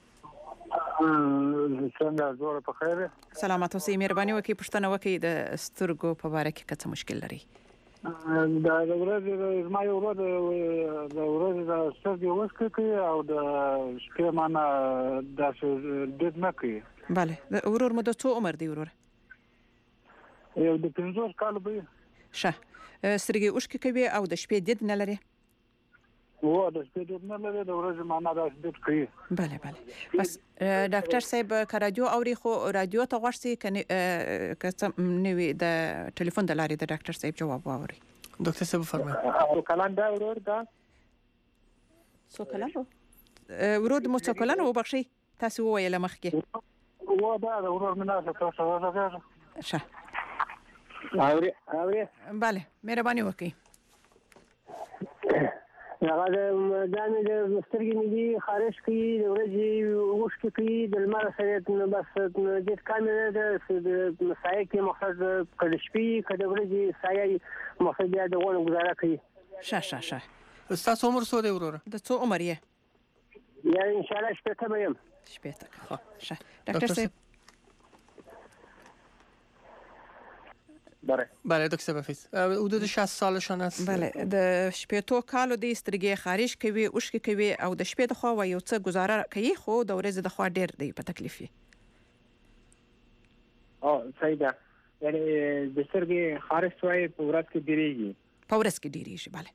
څنګه جوړ په خیر؟ سلامات اوسئ. مهرباني وکړئ پوښتنه وکړئ د سترګو په اړه کې څه مشکل لري؟ دا د ورځې ما یو ورځ د ورځې د سترګې وسکې کوي او د شپې معنا داسې ډېر نه کوي. بله. ورور مو د څو عمر دی ورور؟ یو د پنځوس کالو دی. ښه. سترګې اوښکې کوي او د شپې دید نه لري؟ و د شپې دید نه لري د ورځې معنا داسې دید کوي. بله بله. بس ډاکټر صاحب که رادیو اوري خو رادیو ته غوږ شئ که څه نه وي د ټلیفون د لارې د ډاکټر صاحب جواب واورئ. ډاکټر صاحب فرمایئ. څو کلن دی ورور دا؟ څو کلن و؟ ورور مو څو کلن و بخښئ تاسې وویله مخکې؟ و دا د ورور مې نه تاسو راغږېږه. ښه. اوري اوري. بله. مهرباني وکړئ. هغه د دانې د سترګې مې دي خارش کوي د ورځې اوښکې کوي د لمر سره بس د کامل د سایه کې مقصد کله شپې کله ورځې سایه مقصد بیا د غوړ گزاره کوي. ښه ښه ښه. ستاسو عمر څو دی ورور؟ د څو عمر یې؟ یا ان شاء الله شپېته به یم. شپېته. خو ښه. ډاکټر صاحب بله بله دکتر بفیس حدود شصت سالشان است. بله د شپېتو کالو دی سترګې خارش کوي اوښکې کوي او د شپې د خوا و یو څه گزاره کوي خو د ورځې د خوا ډېر دی په تکلیف یې. او صحیح ده یعنی د سترګې خارش وای په ورځ کې ډېریږي. په ورځ کې ډېریږي. بله.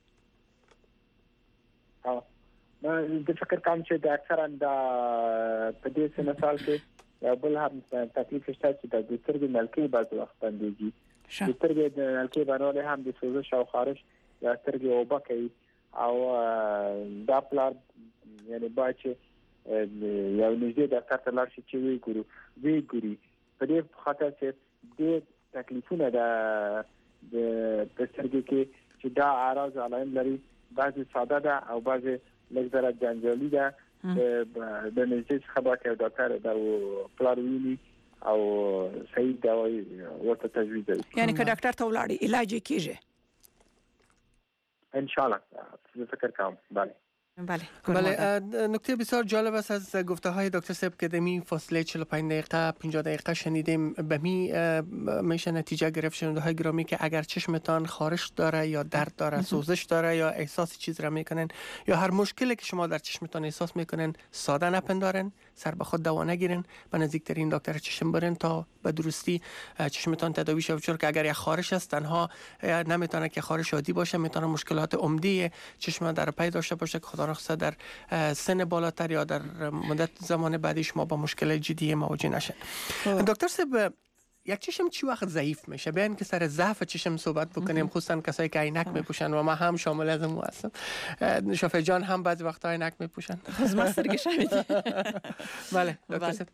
او د فکر کوم چې د اکثرا د په دې سن سال کې یو بل هم تکلیف شته چې د سترګې نلکې بعض وخت بندېږي. د سترګې د نلکې باندې هم د سوزش او خارش یا سترګې اوبه کوي او دا پلار یعنی باید چې یو نږدې ډاکټر ته لاړ شي چې وی ګورو وی ګوري په دې خاطر چې د تکلیفونه د د سترګې کې چې دا اعراض علایم لري بعضی ساده ده او بعضی لږ زره جنجالي ده د نږدې څخه باید یو ډاکټر دا پلار ویني او صحیح دوايي ورته تجویز کوي. یعنی که ډاکټر ته ولاړی علاج کیږي ان شاء الله. فکر کوم. بله. بله. بله. نکته بسیار جالب است از گفته های دکتر صاحب که دمی فاصله چهل و پنج دقیقه پنجاه دقیقه شنیدیم به می میشه نتیجه گرفت شنونده های گرامی که اگر چشمتان خارش داره یا درد داره سوزش داره یا احساس چیز را میکنن یا هر مشکلی که شما در چشمتان احساس میکنن ساده نپندارن سر به خود دوا نگیرن به نزدیکترین دکتر چشم برن تا به درستی چشمتان تداوی شه. چون که اگر یک خارش است تنها نمیتونه که خارش عادی باشه میتونه مشکلات عمده چشم در پی داشته باشه که خدا نخواسته در سن بالاتر یا در مدت زمان بعدی شما با مشکل جدی مواجه نشن. دکتر صاحب یک چشم چی وقت ضعیف میشه؟ بیان که سر ضعف چشم صحبت بکنیم خصوصا کسایی که عینک میپوشن و ما هم شامل از اون هستم. شافعی جان هم بعضی وقتا عینک میپوشن. از ما سرگش میدی. بله دکتر صاحب.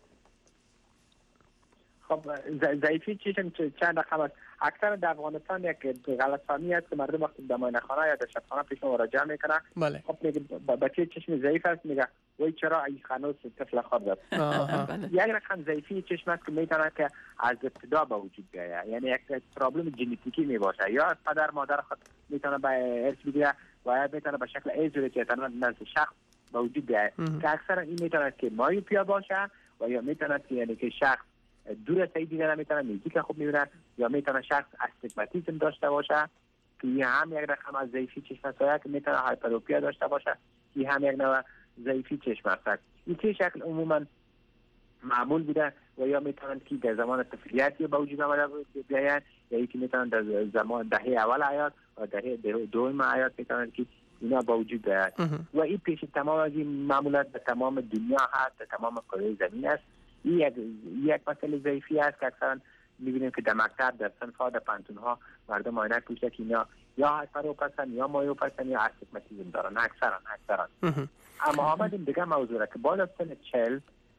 خب ضعیفی چشم چند رقم است. اکثر در افغانستان یک غلطفهمی است که مردم وقتی در معاینه‌خانه یا در شبخانه پیشون مراجعه میکنن. بله. خب میگه بچه چشم ضعیف است میگه وای چرا این خنوس طفل خورد است. یک رقم ضعیفی چشم است که میتونه که از ابتدا به وجود بیاید. یعنی یک پرابلم ژنتیکی میباشه یا از پدر مادر خود میتونه به ارث بگیره و یا میتونه به شکل ایزولیت یا تنها نزد شخص به وجود بیاید که اکثرا این میتونه که مایوپیا باشه و یا میتونه که یعنی که شخص دور از دیگر نمیتونه نزدیک خوب میبینه یا میتونه شخص استیگماتیسم داشته باشه که این هم یک رقم از ضعیفی چشم سایه که میتونه هایپروپیا داشته باشه، این هم یک نوع ضعیفی چشم است. این سه شکل عموما معمول بوده و یا میتونن که در زمان طفولیت به وجود آمده بیاید یا اینکه میتونن در زمان دهه اول حیات و دهه دوم حیات میتونن که اینا به وجود بیاید و این پیش تمام از این معمولات به تمام دنیا هست، به تمام کره زمین است. این یک یک مسئله ضعیفی است که اکثرا میبینیم که در مکتب در صنف ها در پانتون ها مردم عینک پوشیده که اینا یا هایپروپ هستن یا مایوپ هستن یا استیگماتیسم دارن اکثرا اکثرا اما آمدیم دیگه موضوع را که بعد از سن چهل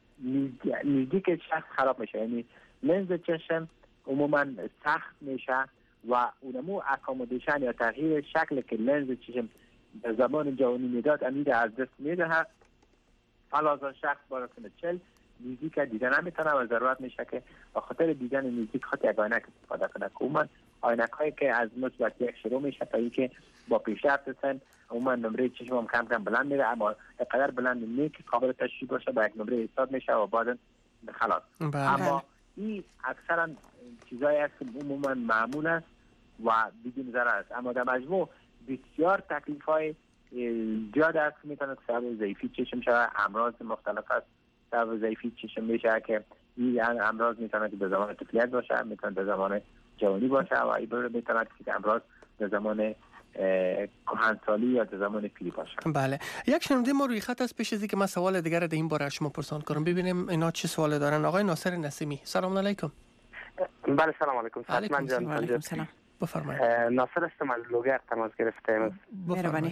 نزدیک شخص خراب میشه، یعنی لنز چشم عموما سخت میشه و اونمو اکامودیشن یا تغییر شکل که لنز چشم در زمان جوانی میداد امید از دست میده. حالا شخص بعد از سن چهل نزدیک دیدن نمیتونه و ضرورت میشه که به خاطر دیدن نزدیک خود یک عینک استفاده کنه که عموما عینک هایی که از مثبت یک شروع میشه تا اینکه با پیشرفت سن عموما نمره چشم هم کم کم بلند میره، اما اینقدر بلند نیست که قابل تشخیص باشه با یک نمره حساب میشه و بعد خلاص. اما این اکثرا چیزایی است که عموما معمول است و بدون ضرر است، اما در مجموع بسیار تکلیف های زیاد است که میتونه سبب ضعیفی چشم شود. امراض مختلف است سبب ضعیفی چشم میشه که این امراض میتونه که در زمان طفولیت باشه، میتونه در زمان جوانی باشه و این میتونه که امراض در زمان کهنسالی یا در زمان پیری باشه. بله، یک شنونده ما روی خط است. پیش از اینکه من سوال دیگر در این باره شما پرسان کنم ببینیم اینا چه سوال دارن. آقای ناصر نسیمی، سلام علیکم. بله سلام علیکم. علیکم سلام. علیکم سلام. بفرمایید. ناصر هستم از لوگر تماس گرفتم. مهربانی.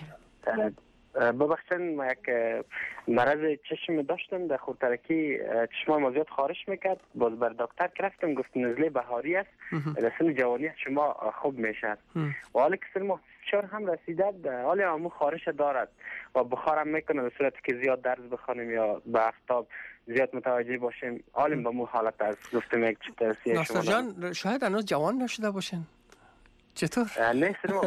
ببخشید ما یک مرض چشم داشتم در خودترکی چشمای ما زیاد خارش میکرد، باز بر دکتر رفتم گفت نزله بهاری است در سن جوانی شما خوب میشه و حالا که سن ما چهار هم رسیده حالی همون خارش دارد و بخارم میکنه به صورتی که زیاد درس بخوانیم یا به آفتاب زیاد متوجه باشیم حالیم به مو حالت از گفتم یک توصیه شما. ناصر جان شاید هنوز جوان نشده باشین. چطور؟ نه سلام.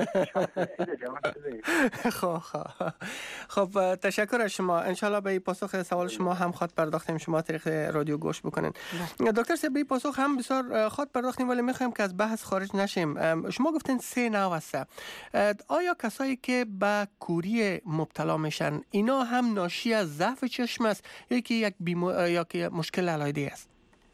خب خب خب تشکر از شما. انشالله به پاسخ سوال شما هم خواهد پرداختیم، شما طریق رادیو گوش بکنین. دکتر صاحب به پاسخ هم بسیار خواهد پرداختیم ولی میخوایم که از بحث خارج نشیم. شما گفتین سه نوع است. آیا کسایی که به کوری مبتلا میشن اینا هم ناشی از ضعف چشم است یا که یک بیمو... یا که مشکل علایدی است؟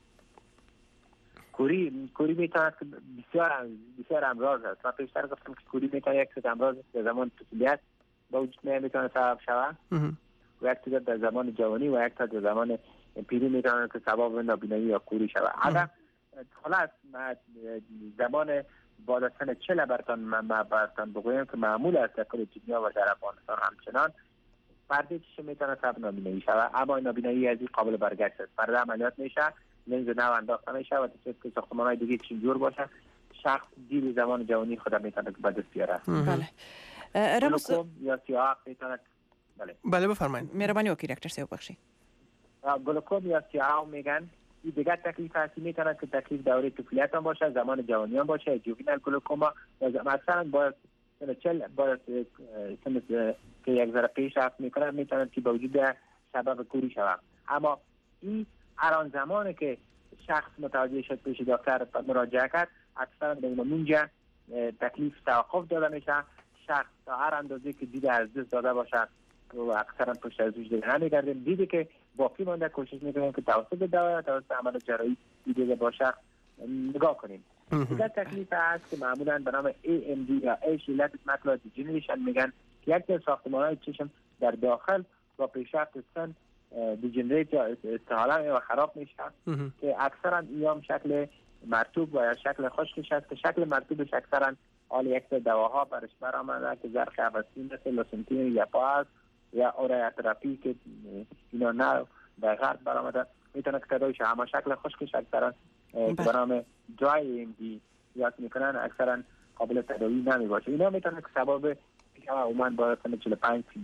کوری کوری میتونه بسیار بسیار امراض است. من پیشتر گفتم که کوری میتونه یک سری امراض در زمان طفولیت به وجود میتونه سبب شود و یک تا در زمان جوانی و یک تا در زمان پیری میتونه که سبب نابینایی یا کوری شود. اگر خلاص زمان بعد از سن چهل برتان من برتان بگویم که معمول است در کل دنیا و در افغانستان همچنان پرده چشم میتونه سبب نابینایی شود، اما نابینایی از این قابل برگشت است. پرده عملیات میشه، لنز نو انداخته میشه و تصویر که ساختمان‌های دیگه چین جور باشه شخص دیر زمان جوانی خود میتونه که به دست بیاره. بله. گلوکوم یا سیاه میتونه بله بله بفرمایید. مهربانی وکیل دکتر صاحب بخشید. گلوکوم یا سیاه میگن این دیگه تکلیف هستی میتونه که تکلیف دوره طفولیت هم باشه، زمان جوانی هم باشه، جوونیل گلوکوما مثلا با سن چهل با سن که یک ذره پیشرفت میکنه میتونه که به وجود سبب کوری شود. اما این هر آن زمانی که شخص متوجه شد پیش دکتر مراجعه کرد اکثرا به اونجا تکلیف توقف داده میشه. شخص تا هر اندازه که دید از دست داده باشه و اکثرا پشت از روش دیگه نمیگردیم، دیدی که باقی مانده کوشش میکنیم که توسط دوا توسط عمل جراحی دیده با شخص نگاه کنیم. دیگه تکلیف هست که معمولا به نام ای ام دی یا ایج ریلیتد ماکولار دیجنریشن میگن که یک در ساختمان‌های چشم در داخل با پیشرفت سن دیجنریت یا استحاله و خراب میشه که اکثرا ایام شکل مرطوب و یا شکل خشکش هست که شکل مرطوبش اکثرا حال یک دواها برش برآمده که زرخ عباسی مثل لوسنتین یا پاس یا اوریا تراپی که اینا نه در غرب برآمده میتونه که تداوی شه، اما شکل خشکش اکثرا به نام درای ام دی یاد میکنن اکثرا قابل تداوی نمی باشه. اینا میتونه که سبب عموما با سن چهل و پنج یا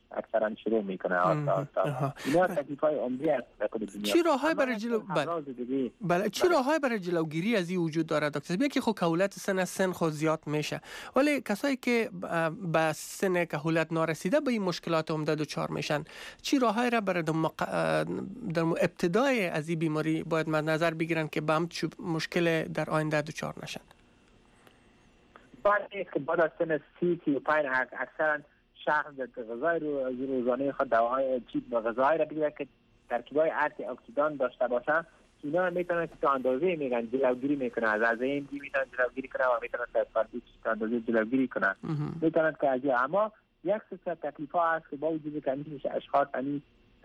اکثرا شروع میکنه آستا آستا. اینا تکلیف‌های عمدی است در کل دنیا. چی راههای برای جلو بله بله چی راههای برای جلوگیری از این وجود داره دکتر؟ یکی خب کهولت سن از سن خود زیاد میشه، ولی کسایی که به سن کهولت نارسیده به این مشکلات عمده دچار میشن، چی راههایی را برای در ابتدای از این بیماری باید مد نظر بگیرن که به هم مشکل در آینده دچار نشن؟ باید که بعد از سن سی سی و پنج اکثرا شخص غذای روزانه خود دواهای چیپ و غذایی را بگیرن که ترکیبای آنتی اکسیدان داشته باشن. اینا میتونن که تا اندازه میگن جلوگیری میکنه از از این دی میتونن جلوگیری کنه و میتونن از فردی تا اندازه جلوگیری کنه میتونن که از اما یک سری تکلیف ها هست که با وجود که همیشه اشخاص یعنی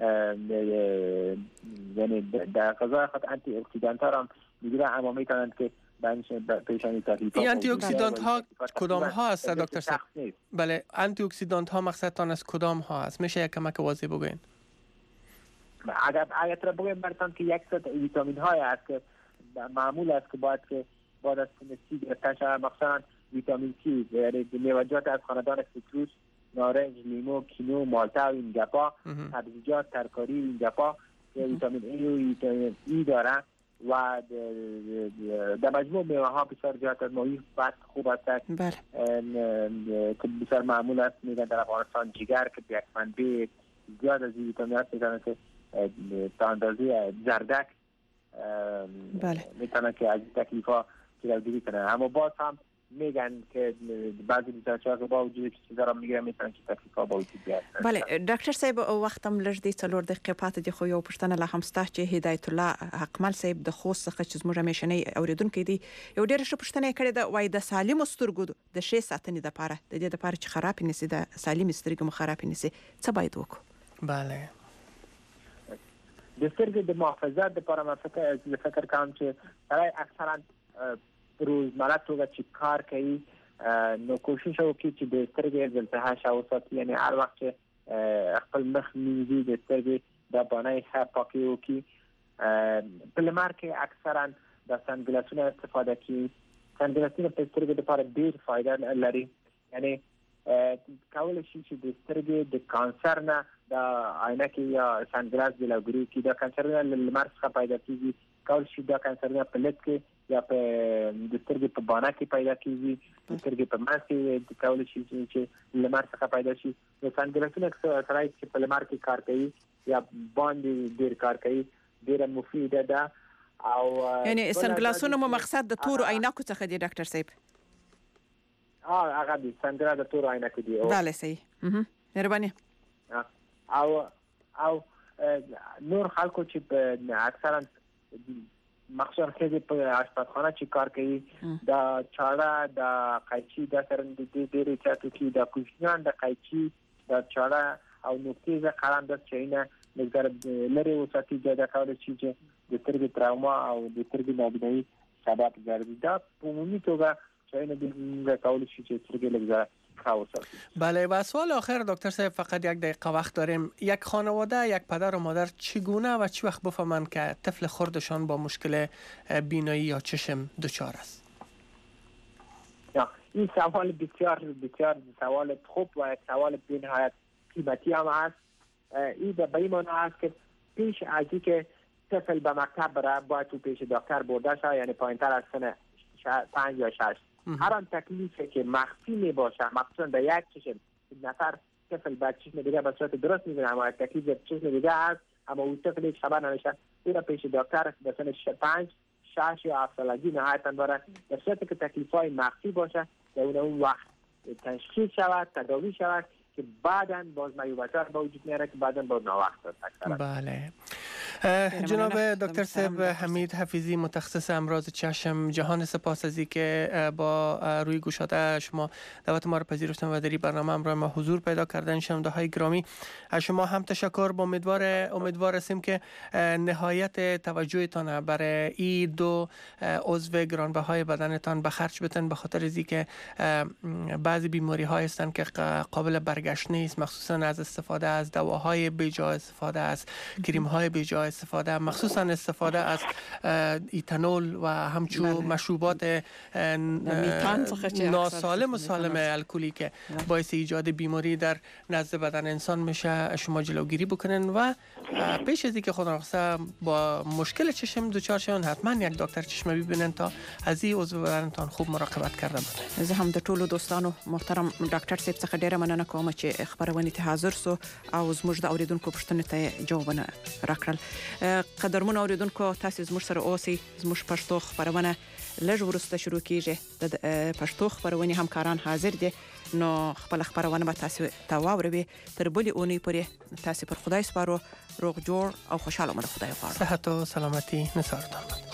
یعنی در غذای خود آنتی اکسیدانت ها را میگیرن اما میتونن که پیشانی تکلیف ها. آنتی اکسیدانت ها کدام ها هست دکتر صاحب؟ بله آنتی اکسیدانت ها مقصدتان از کدام ها هست؟ میشه یک کمک واضح بگوین؟ اگر اگر تر بگویم براتون که یک سری ویتامین های هست که معمول است که باید که بعد از سی گرفتن شود، مثلا ویتامین سی یعنی میوه‌جات از خاندان سیتروس، نارنج، لیمو، کینو، مالتا و این گپا، سبزیجات، ترکاری این گپا ویتامین ای و ویتامین ای دارن و در مجموع میوه ها بسیار جهت از ماهی بس خوب است که بسیار معمول است. میگن در افغانستان جگر که یک منبع زیاد از ویتامینات میتونه که تا اندازه زردک میتونه که از تکلیف ها جلوگیری کنه. اما باز هم میگن که بعضی بیزارچه که با وجود چیزی دارم میگیرن میتونن که تکلیف ها با وجود بیاد. بله ډاکټر صاحب وختم لږ دی څلور دقیقې پاتې دي خو یو پوښتنه لا هم ستا چې هدایت الله حقمل صاحب د خوست څخه چې زموږ همیشنی اوریدونکو دی یو ډېر ښه پوښتنه کړې ده، وایي د سالمو سترګو د ښې ساتنې لپاره د دې لپاره چې خراب نشي د سالم سترګو مو خراب نشي څه باید وکړو؟ بله د سترګې د محافظت لپاره ما فکر فکر کوم چې سړی اکثرا روزمره توګه چې کار کوي نو کوشش وکړي چې د سترګې د التهاب او ساتي، یعنی هر وخت چې خپل مخ نیوي د سترګې د باندې ښه پاکي وکړي. په لمر کې اکثرا د سنګلاسونو استفاده کوي. سنګلاسونه په سترګې لپاره ډېر فایده لري، یعنی کولای شي چې د سترګې د کانسر نه د عینکې یا سنګلاس جلوګیری کړي. د کانسرونه له لمر څخه پیدا کیږي، کولای شي د کانسرونه په لید کې یا په د سترګې په باڼه کې پیدا کیږي، د سترګې په منځ کې کولای شي چې لمر څخه پیدا شي. د سنګلاسونه سره چې په لمر کې کار کوي یا باندې ډېر کار کوي ډېره مفیده ده. او یعنی سنګلاسونه مو مقصد د تورو عینکو څخه دی ډاکټر صاحب؟ ها هغه د سنګلا د تورو عینکو دی. بله صحیح، مهرباني. او او نور خلکو چې اکثرا مخصوصا خیلی په آشپزخانه چې کار کوي د چاړه د قیچي د سره د دې ډېرې چاتو کې د کوچنیان د قیچي د چاړه او نقطې ز قلم د چینه لږ لري وساتي د کار چې د سترګې تراوما او د سترګې نابینایی سبب ګرځي. دا په عمومي توګه چینه د کول شي چې سترګې لږ بله. و سوال آخر دکتر صاحب فقط یک دقیقه وقت داریم. یک خانواده، یک پدر و مادر چگونه و چی وقت بفهمند که طفل خردشان با مشکل بینایی یا چشم دچار است؟ این سوال بسیار بسیار سوال خوب و یک سوال بی‌نهایت قیمتی هم است. این به این معنی است که پیش از اینکه طفل به مکتب بره باید تو پیش دکتر برده شود، یعنی پایین‌تر از سن پنج یا شش. هر آن تکلیفی که مخفی می باشه، مخصوصا به یک چشم نفر طفل به چشم دیگه به صورت درست می‌بینه اما یک تکلیف به چشم دیگه است اما اون طفل هیچ خبر نمیشه، میره پیش دکتر به سن پنج شش یا هفت سالگی نهایتا داره در صورتی که تکلیف‌های مخفی باشه در اون اون وقت تشخیص شود، تداوی شود که بعداً باز میوه‌جات با وجود میاره که بعداً با ناوقت است. بله. جناب دکتر صاحب حمید حفیظی متخصص امراض چشم، جهان سپاس از اینکه با روی گشاده شما دعوت ما را پذیرفتن و در برنامه امروز ما حضور پیدا کردن. شنونده‌های گرامی از شما هم تشکر. با امیدوار امیدوار هستیم که نهایت توجهتان برای این دو عضو گرانبهای بدنتان به خرج بتن، به خاطر از اینکه بعضی بیماری ها هستند که قابل برگشت نیست، مخصوصا از استفاده از دواهای بی‌جا، استفاده از کریم های بی‌جا، استفاده مخصوصا استفاده از ایتانول و همچون مشروبات ناسالم و سالم الکلی که باعث ایجاد بیماری در نزد بدن انسان میشه شما جلوگیری بکنن و پیش از اینکه خدا نخواسته با مشکل چشم دچار شون حتما یک دکتر چشم ببینن تا از این عضو بدنتان خوب مراقبت کرده باشه. زه هم د ټولو دوستانو محترم ډاکټر صاحب څخه ډیره مننه کوم چې خبرونه ته حاضر سو او زموږ د اوریدونکو پوښتنې ته جوابونه راکړل. قدرمن اوریدونکو تاسو زموږ سره اوسئ. زموږ پښتو خبرونه لږ ورسته شروع کیږي. د پښتو خبرونه همکاران حاضر دي نو خپل خبرونه به تاسو ته واوروي. تر بلې اونۍ پورې تاسو پر خدای سپارو. روغ جوړ او خوشاله مو خدای غواړم. صحت او سلامتی نثارتان.